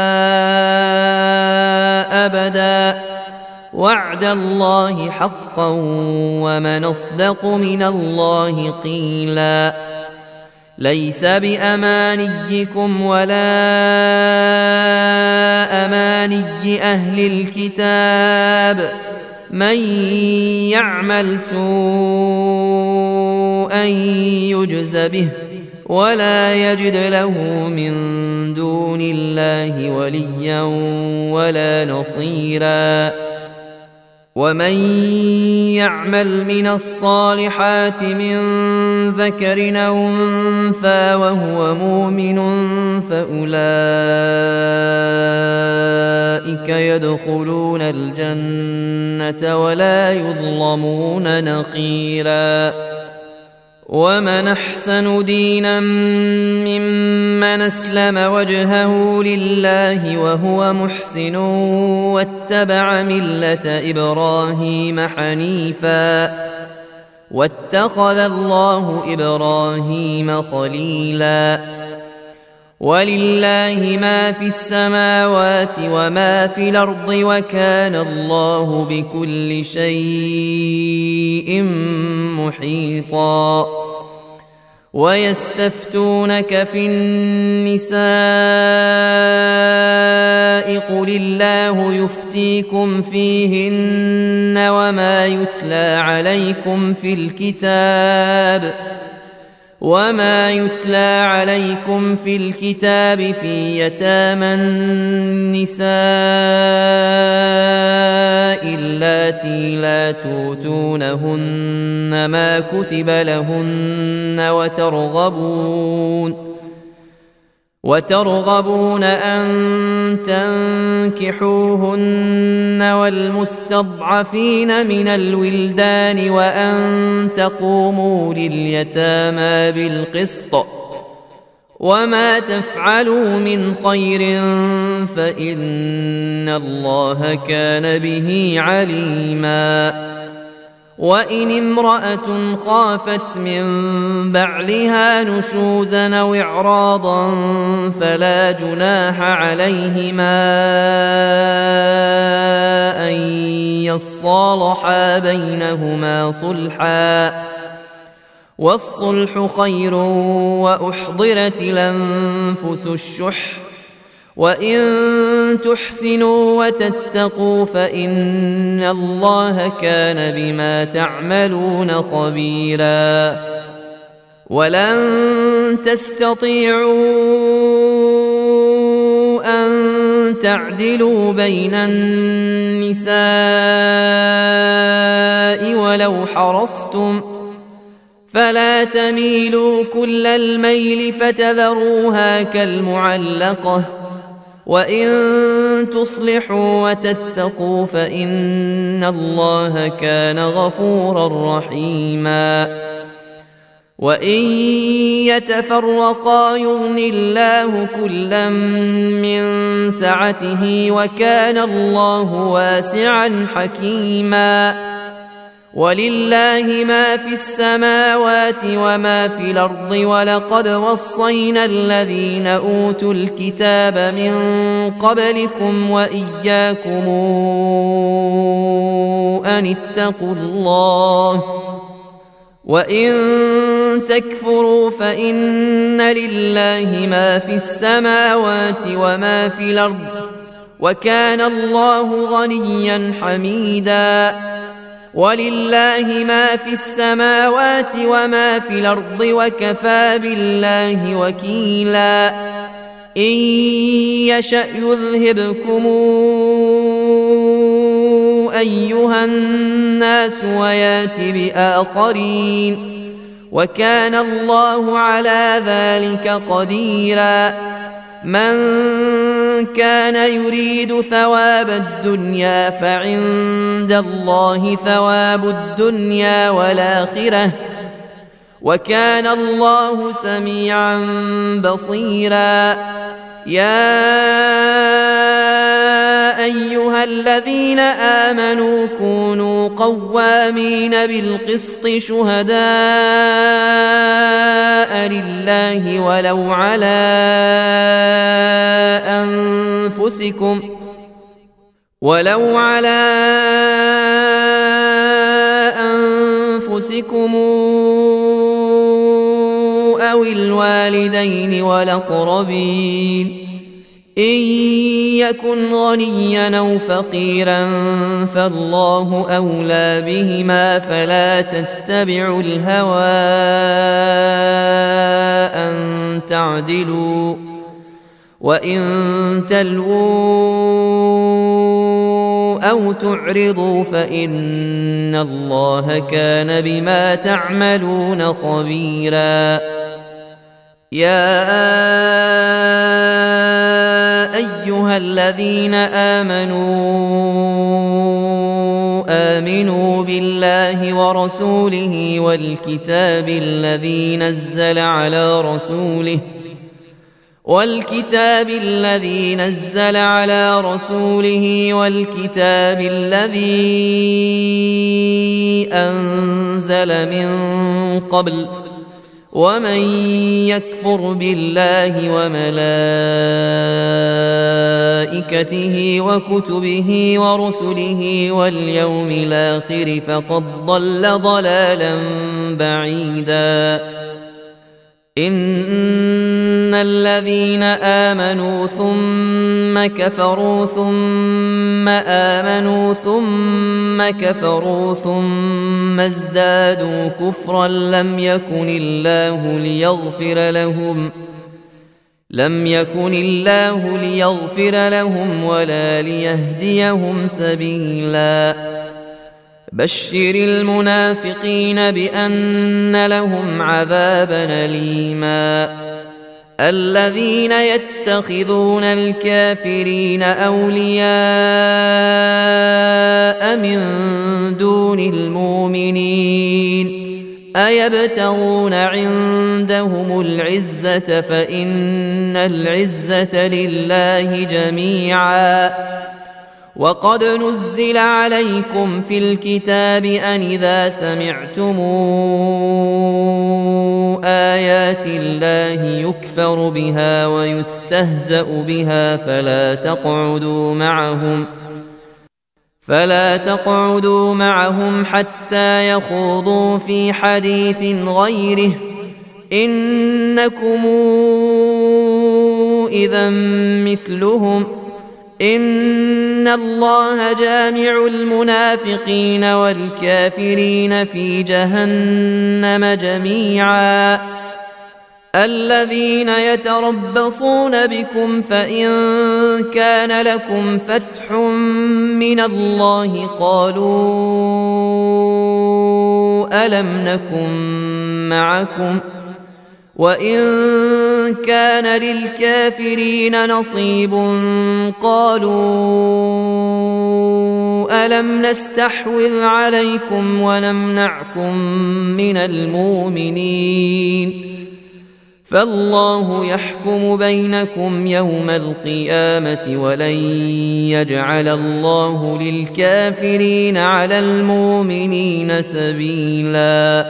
أبدا وعد الله حقا ومن أصدق من الله قيلا. ليس بأمانيكم ولا أماني أهل الكتاب من يعمل سوءا يجز به ولا يجد له من دون الله وليا ولا نصيرا. ومن يعمل من الصالحات من ذكر أو أنثى وهو مؤمن فأولئك يدخلون الجنة ولا يظلمون نقيرا. ومن أحسن دينا ممن أسلم وجهه لله وهو محسن واتبع ملة إبراهيم حنيفا واتخذ الله إبراهيم خليلا ولله ما في السماوات وما في الأرض وكان الله بكل شيء محيطا ويستفتونك في النساء قل الله يفتيكم فيهن وما يتلى عليكم في الكتاب في يتامى النساء اللاتي لا توتونهن ما كتب لهن وترغبون أن تنكحوهن والمستضعفين من الولدان وأن تقوموا لليتامى بالقسط وما تفعلوا من خير فإن الله كان به عليما وإن امرأة خافت من بعلها نشوزا أو إعراضا فلا جناح عليهما أن يصالحا بينهما صلحا والصلح خير وأحضرت الأنفس الشح وإن تحسنوا وتتقوا فإن الله كان بما تعملون خبيرا ولن تستطيعوا أن تعدلوا بين النساء ولو حرصتم فلا تميلوا كل الميل فتذروها كالمعلقة وإن تصلحوا وتتقوا فإن الله كان غفورا رحيما وإن يتفرقا يغن الله كلا من سعته وكان الله واسعا حكيما ولله ما في السماوات وما في الأرض ولقد وصينا الذين أوتوا الكتاب من قبلكم وإياكم أن اتقوا الله وإن تكفروا فإن لله ما في السماوات وما في الأرض وكان الله غنيا حميدا ولله ما في السماوات وما في الأرض وكفى بالله وكيلا إن يشأ يذهبكم أيها الناس ويات بآخرين وكان الله على ذلك قديرا من كان يريد ثواب الدنيا فعند الله ثواب الدنيا والآخرة وكان الله سميعا بصيرا يا أيها الذين آمنوا كونوا قوامين بالقسط شهداء لله ولو على أنفسكم أو الوالدين والأقربين إن يكن غنيا أو فقيرا فالله أولى بهما فلا تتبعوا الهوى أن تعدلوا وإن تلووا أو تعرضوا فإن الله كان بما تعملون خبيرا يا أيها الذين آمنوا بالله ورسوله والكتاب الذي نزل على رسوله والكتاب الذي نزل على رسوله والكتاب الذي أنزل من قبل ومن يكفر بالله وملائكته وكتبه ورسله واليوم الآخر فقد ضل ضلالا بعيدا إن الذين آمنوا ثم كفروا ثم آمنوا ثم كفروا ثم ازدادوا كفرا لم يكن الله ليغفر لهم ولا ليهديهم سبيلا بشر المنافقين بأن لهم عذابا أليما الذين يتخذون الكافرين أولياء من دون المؤمنين أيبتغون عندهم العزة فإن العزة لله جميعا وقد نزل عليكم في الكتاب أن إذا سمعتم آيات الله يكفر بها ويستهزأ بها فلا تقعدوا معهم حتى يخوضوا في حديث غيره إنكم إذا مثلهم إن الله جامع المنافقين والكافرين في جهنم جميعا الذين يتربصون بكم فإن كان لكم فتح من الله قالوا ألم نكن معكم وإن كان للكافرين نصيب قالوا ألم نستحوذ عليكم ونمنعكم من المؤمنين فالله يحكم بينكم يوم القيامة ولن يجعل الله للكافرين على المؤمنين سبيلا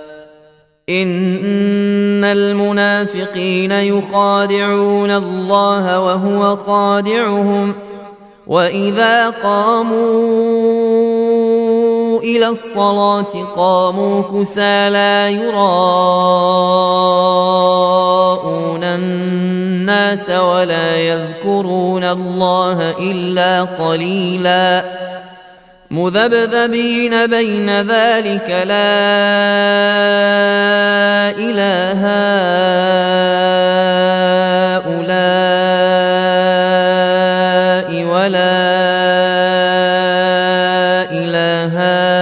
إن المنافقين يخادعون الله وهو خادعهم وإذا قاموا إلى الصلاة قاموا كسالى يراءون الناس ولا يذكرون الله إلا قليلا مذبذبين بين ذلك لا إله هؤلاء ولا إله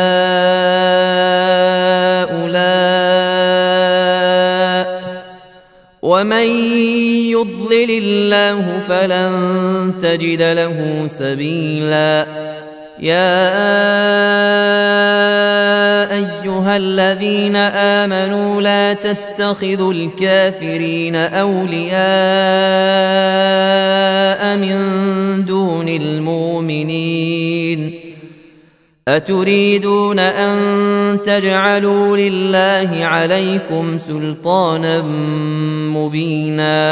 هؤلاء ومن يضلل الله فلن تجد له سبيلا يا أيها الذين آمنوا لا تتخذوا الكافرين أولياء من دون المؤمنين أتريدون أن تجعلوا لله عليكم سلطانا مبينا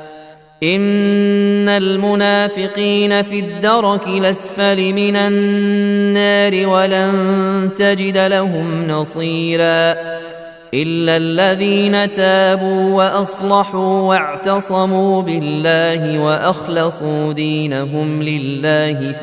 إن المنافقين في الدرك الأسفل من النار ولن تجد لهم نصيرا إلا الذين تابوا وأصلحوا واعتصموا بالله وأخلصوا دينهم لله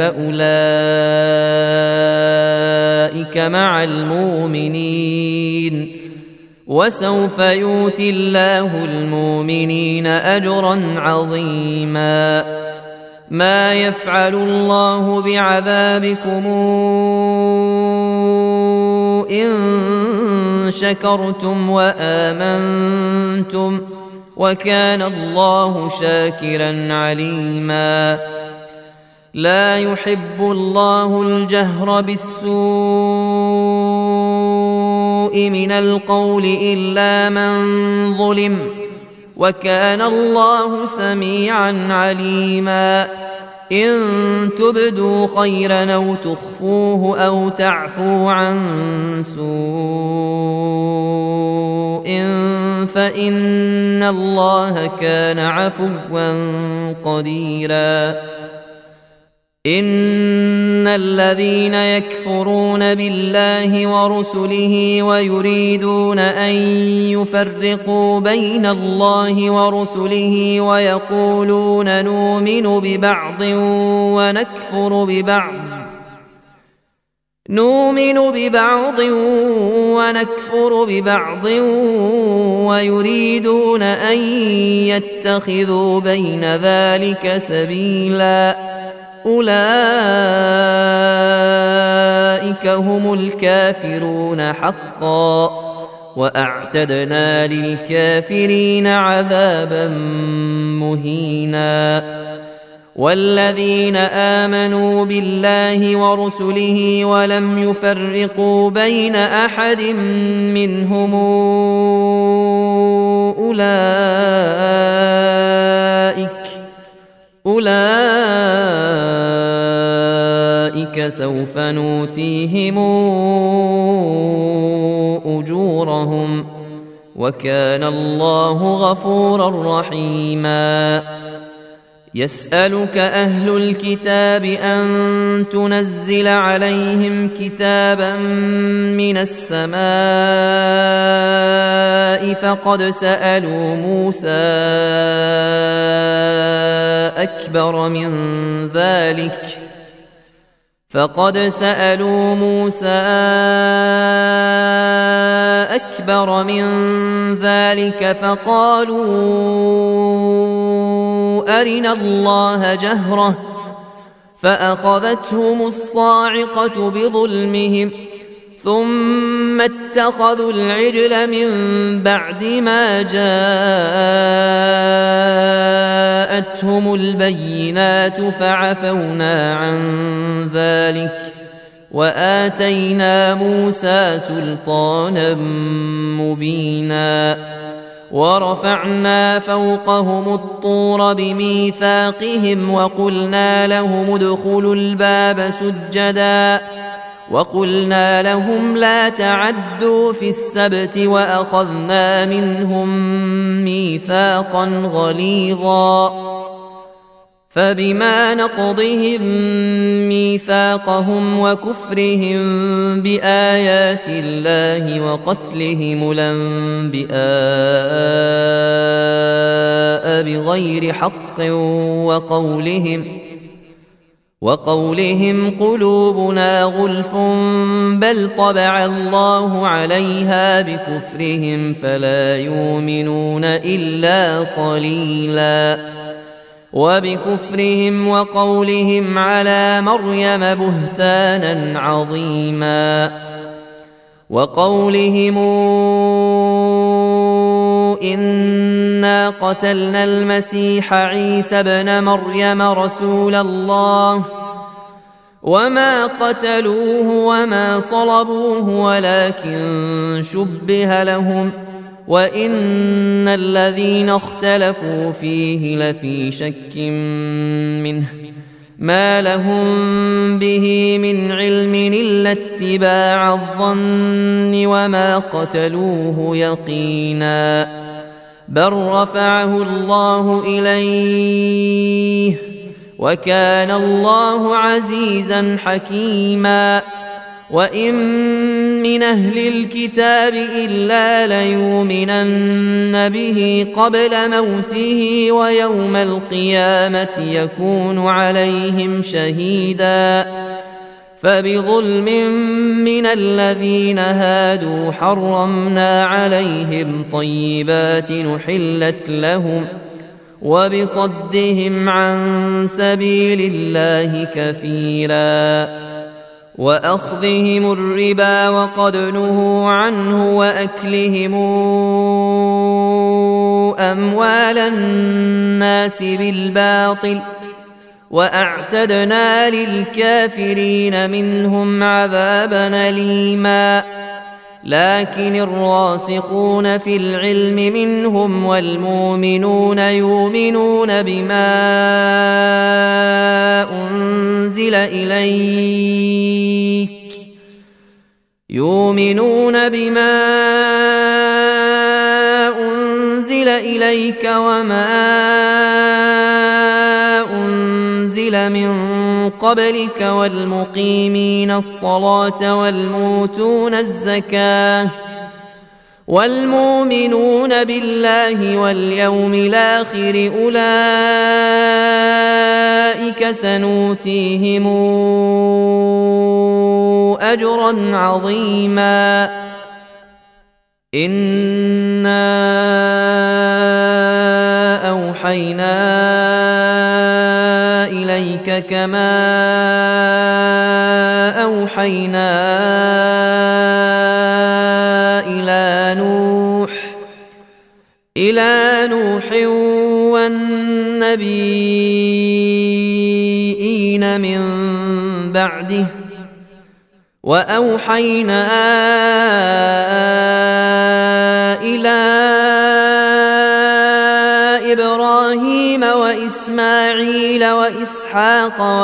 فأولئك مع المؤمنين وسوف يؤتي الله المؤمنين أجرا عظيما ما يفعل الله بعذابكم إن شكرتم وآمنتم وكان الله شاكرا عليما لا يحب الله الجهر بالسوء من القول إلا من ظلم وكان الله سميعا عليما. إن تبدوا خيرا أو تخفوه أو تعفوا عن سوء فإن الله كان عفوا قديرا. إن الذين يكفرون بالله ورسله ويريدون أن يفرقوا بين الله ورسله ويقولون نؤمن ببعض ونكفر ببعض ويريدون أن يتخذوا بين ذلك سبيلا أولئك هم الكافرون حقا وأعتدنا للكافرين عذابا مهينا. والذين آمنوا بالله ورسله ولم يفرقوا بين أحد منهم أولئك سوف نؤتيهم أجورهم وكان الله غفورا رحيما. يسألك أهل الكتاب أن تنزل عليهم كتابا من السماء فقد سألوا موسى أكبر من ذلك فقالوا أرنا الله جهرة فأخذتهم الصاعقة بظلمهم ثم اتخذوا العجل من بعد ما جاءتهم البينات فعفونا عن ذلك وآتينا موسى سلطانا مبينا. ورفعنا فوقهم الطور بميثاقهم وقلنا لهم ادخلوا الباب سجدا وقلنا لهم لا تعدوا في السبت وأخذنا منهم ميثاقا غليظا. فبما نقضهم ميثاقهم وكفرهم بآيات الله وقتلهم الأنبياء بغير حق وقولهم قلوبنا غلف بل طبع الله عليها بكفرهم فلا يؤمنون إلا قليلا. وبكفرهم وقولهم على مريم بهتانا عظيما. وقولهم إنا قتلنا المسيح عيسى ابن مريم رسول الله وما قتلوه وما صلبوه ولكن شبه لهم وإن الذين اختلفوا فيه لفي شك منه ما لهم به من علم إلا اتباع الظن وما قتلوه يقينا بل رفعه الله إليه وكان الله عزيزا حكيما. وإن من أهل الكتاب إلا ليؤمنن به قبل موته ويوم القيامة يكون عليهم شهيدا. فبظلم من الذين هادوا حرمنا عليهم طيبات نحلت لهم وبصدهم عن سبيل الله كثيرا وأخذهم الربا وقد نهوا عنه وأكلهم أموال الناس بالباطل وأعتدنا للكافرين منهم عذابا أليما. لكن الراسخون في العلم منهم والمؤمنون يؤمنون بما أنزل إليك وما أنزل من قبلك والمقيمين الصلاة والموتون الزكاة والمؤمنون بالله واليوم الآخر أولئك سنؤتيهم أجرا عظيما إنا أوحينا إليك كما أوحينا إلى نوح والنبيين من بعده وأوحينا إلى إبراهيم وإسماعيل وإسحاق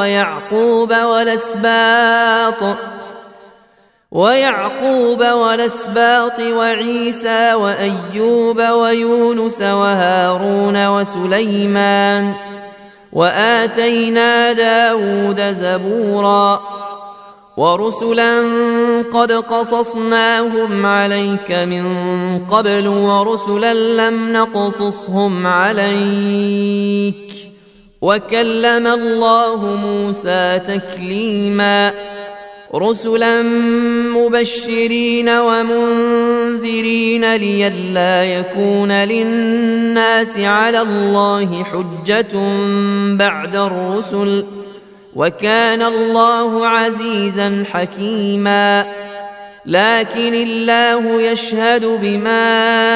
ويعقوب والأسباط وعيسى وأيوب ويونس وهارون وسليمان وآتينا داود زبورا ورسلا قد قصصناهم عليك من قبل ورسلا لم نقصصهم عليك وكلم الله موسى تكليما رسلا مبشرين ومنذرين لئلا يكون للناس على الله حجة بعد الرسل وكان الله عزيزا حكيما لكن الله يشهد بما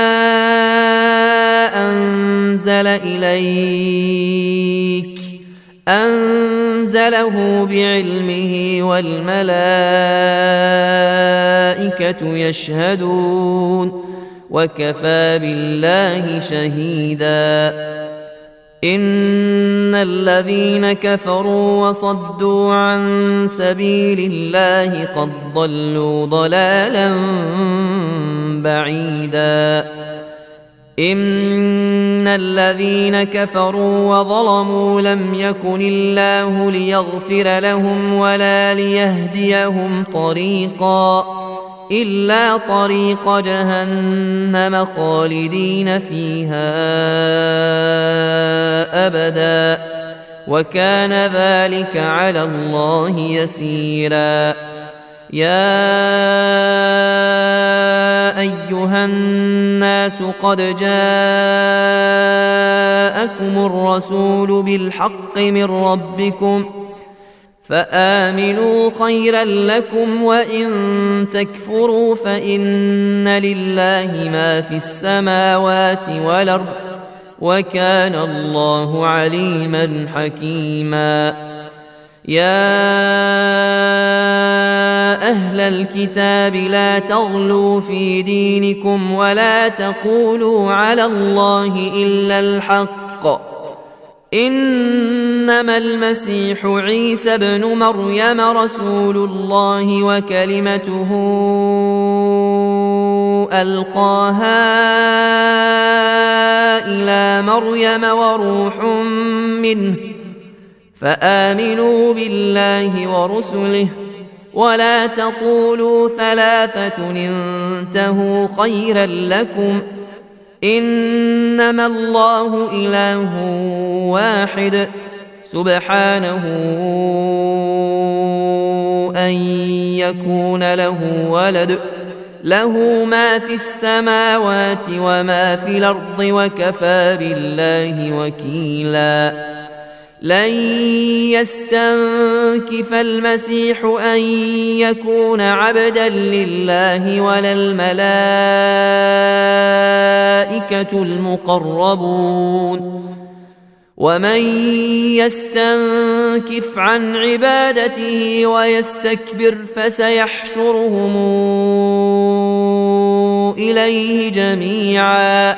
أنزل إليك أنزله بعلمه والملائكة يشهدون وكفى بالله شهيدا إن الذين كفروا وصدوا عن سبيل الله قد ضلوا ضلالا بعيدا إن الذين كفروا وظلموا لم يكن الله ليغفر لهم ولا ليهديهم طريقا إلا طريق جهنم خالدين فيها أبدا وكان ذلك على الله يسيرا يا أيها الناس قد جاءكم الرسول بالحق من ربكم فآمنوا خيرا لكم وإن تكفروا فإن لله ما في السماوات والأرض وكان الله عليما حكيما يا أهل الكتاب لا تغلوا في دينكم ولا تقولوا على الله إلا الحق إنما المسيح عيسى ابن مريم رسول الله وكلمته ألقاها إلى مريم وروح منه فآمنوا بالله ورسله ولا تقولوا ثلاثة انتهوا خيرا لكم إنما الله إله واحد سبحانه أن يكون له ولد له ما في السماوات وما في الأرض وكفى بالله وكيلا لن يستنكف المسيح أن يكون عبدا لله ولا الملائكة المقربون ومن يستنكف عن عبادته ويستكبر فسيحشرهم إليه جميعا.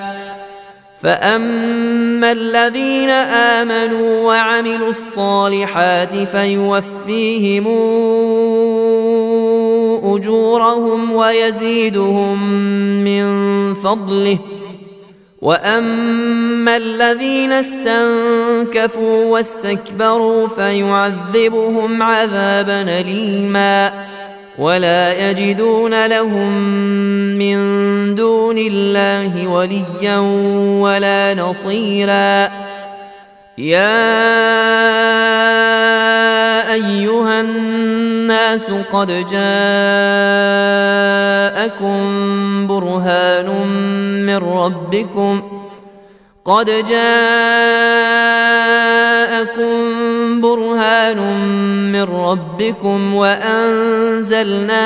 فأما الذين آمنوا وعملوا الصالحات فيوفيهم أجورهم ويزيدهم من فضله. وأما الذين استنكفوا واستكبروا فيعذبهم عذابا أليما ولا يجدون لهم من دون الله وليا ولا نصيرا. يا أيها الناس قد جاءكم برهان من ربكم وأنزلنا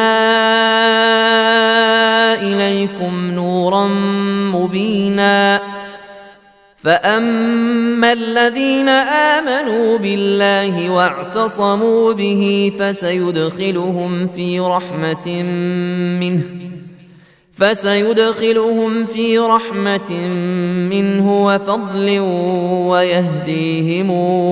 إليكم نورا مبينا. فأما الذين آمنوا بالله واعتصموا به فسيدخلهم في رحمة منه وفضل ويهديهم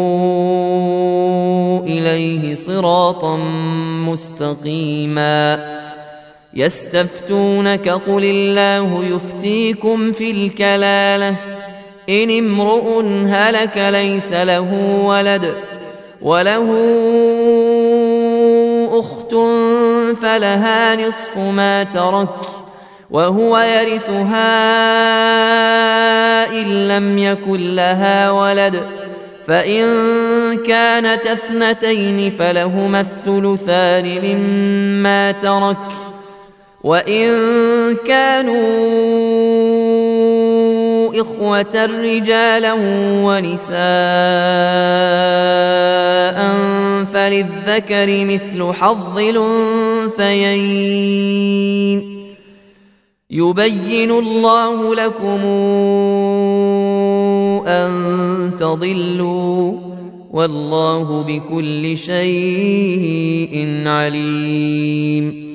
إليه صراطا مستقيما. يستفتونك قل الله يفتيكم في الكلالة إن امرؤ هلك ليس له ولد وله أخت فلها نصف ما ترك وهو يرثها إن لم يكن لها ولد فإن كانت اثنتين فلهما الثلثان مما ترك وإن كانوا إخوة رجالا ونساء فللذكر مثل حظ الأنثيين. يبين الله لكم أن تضلوا والله بكل شيء عليم.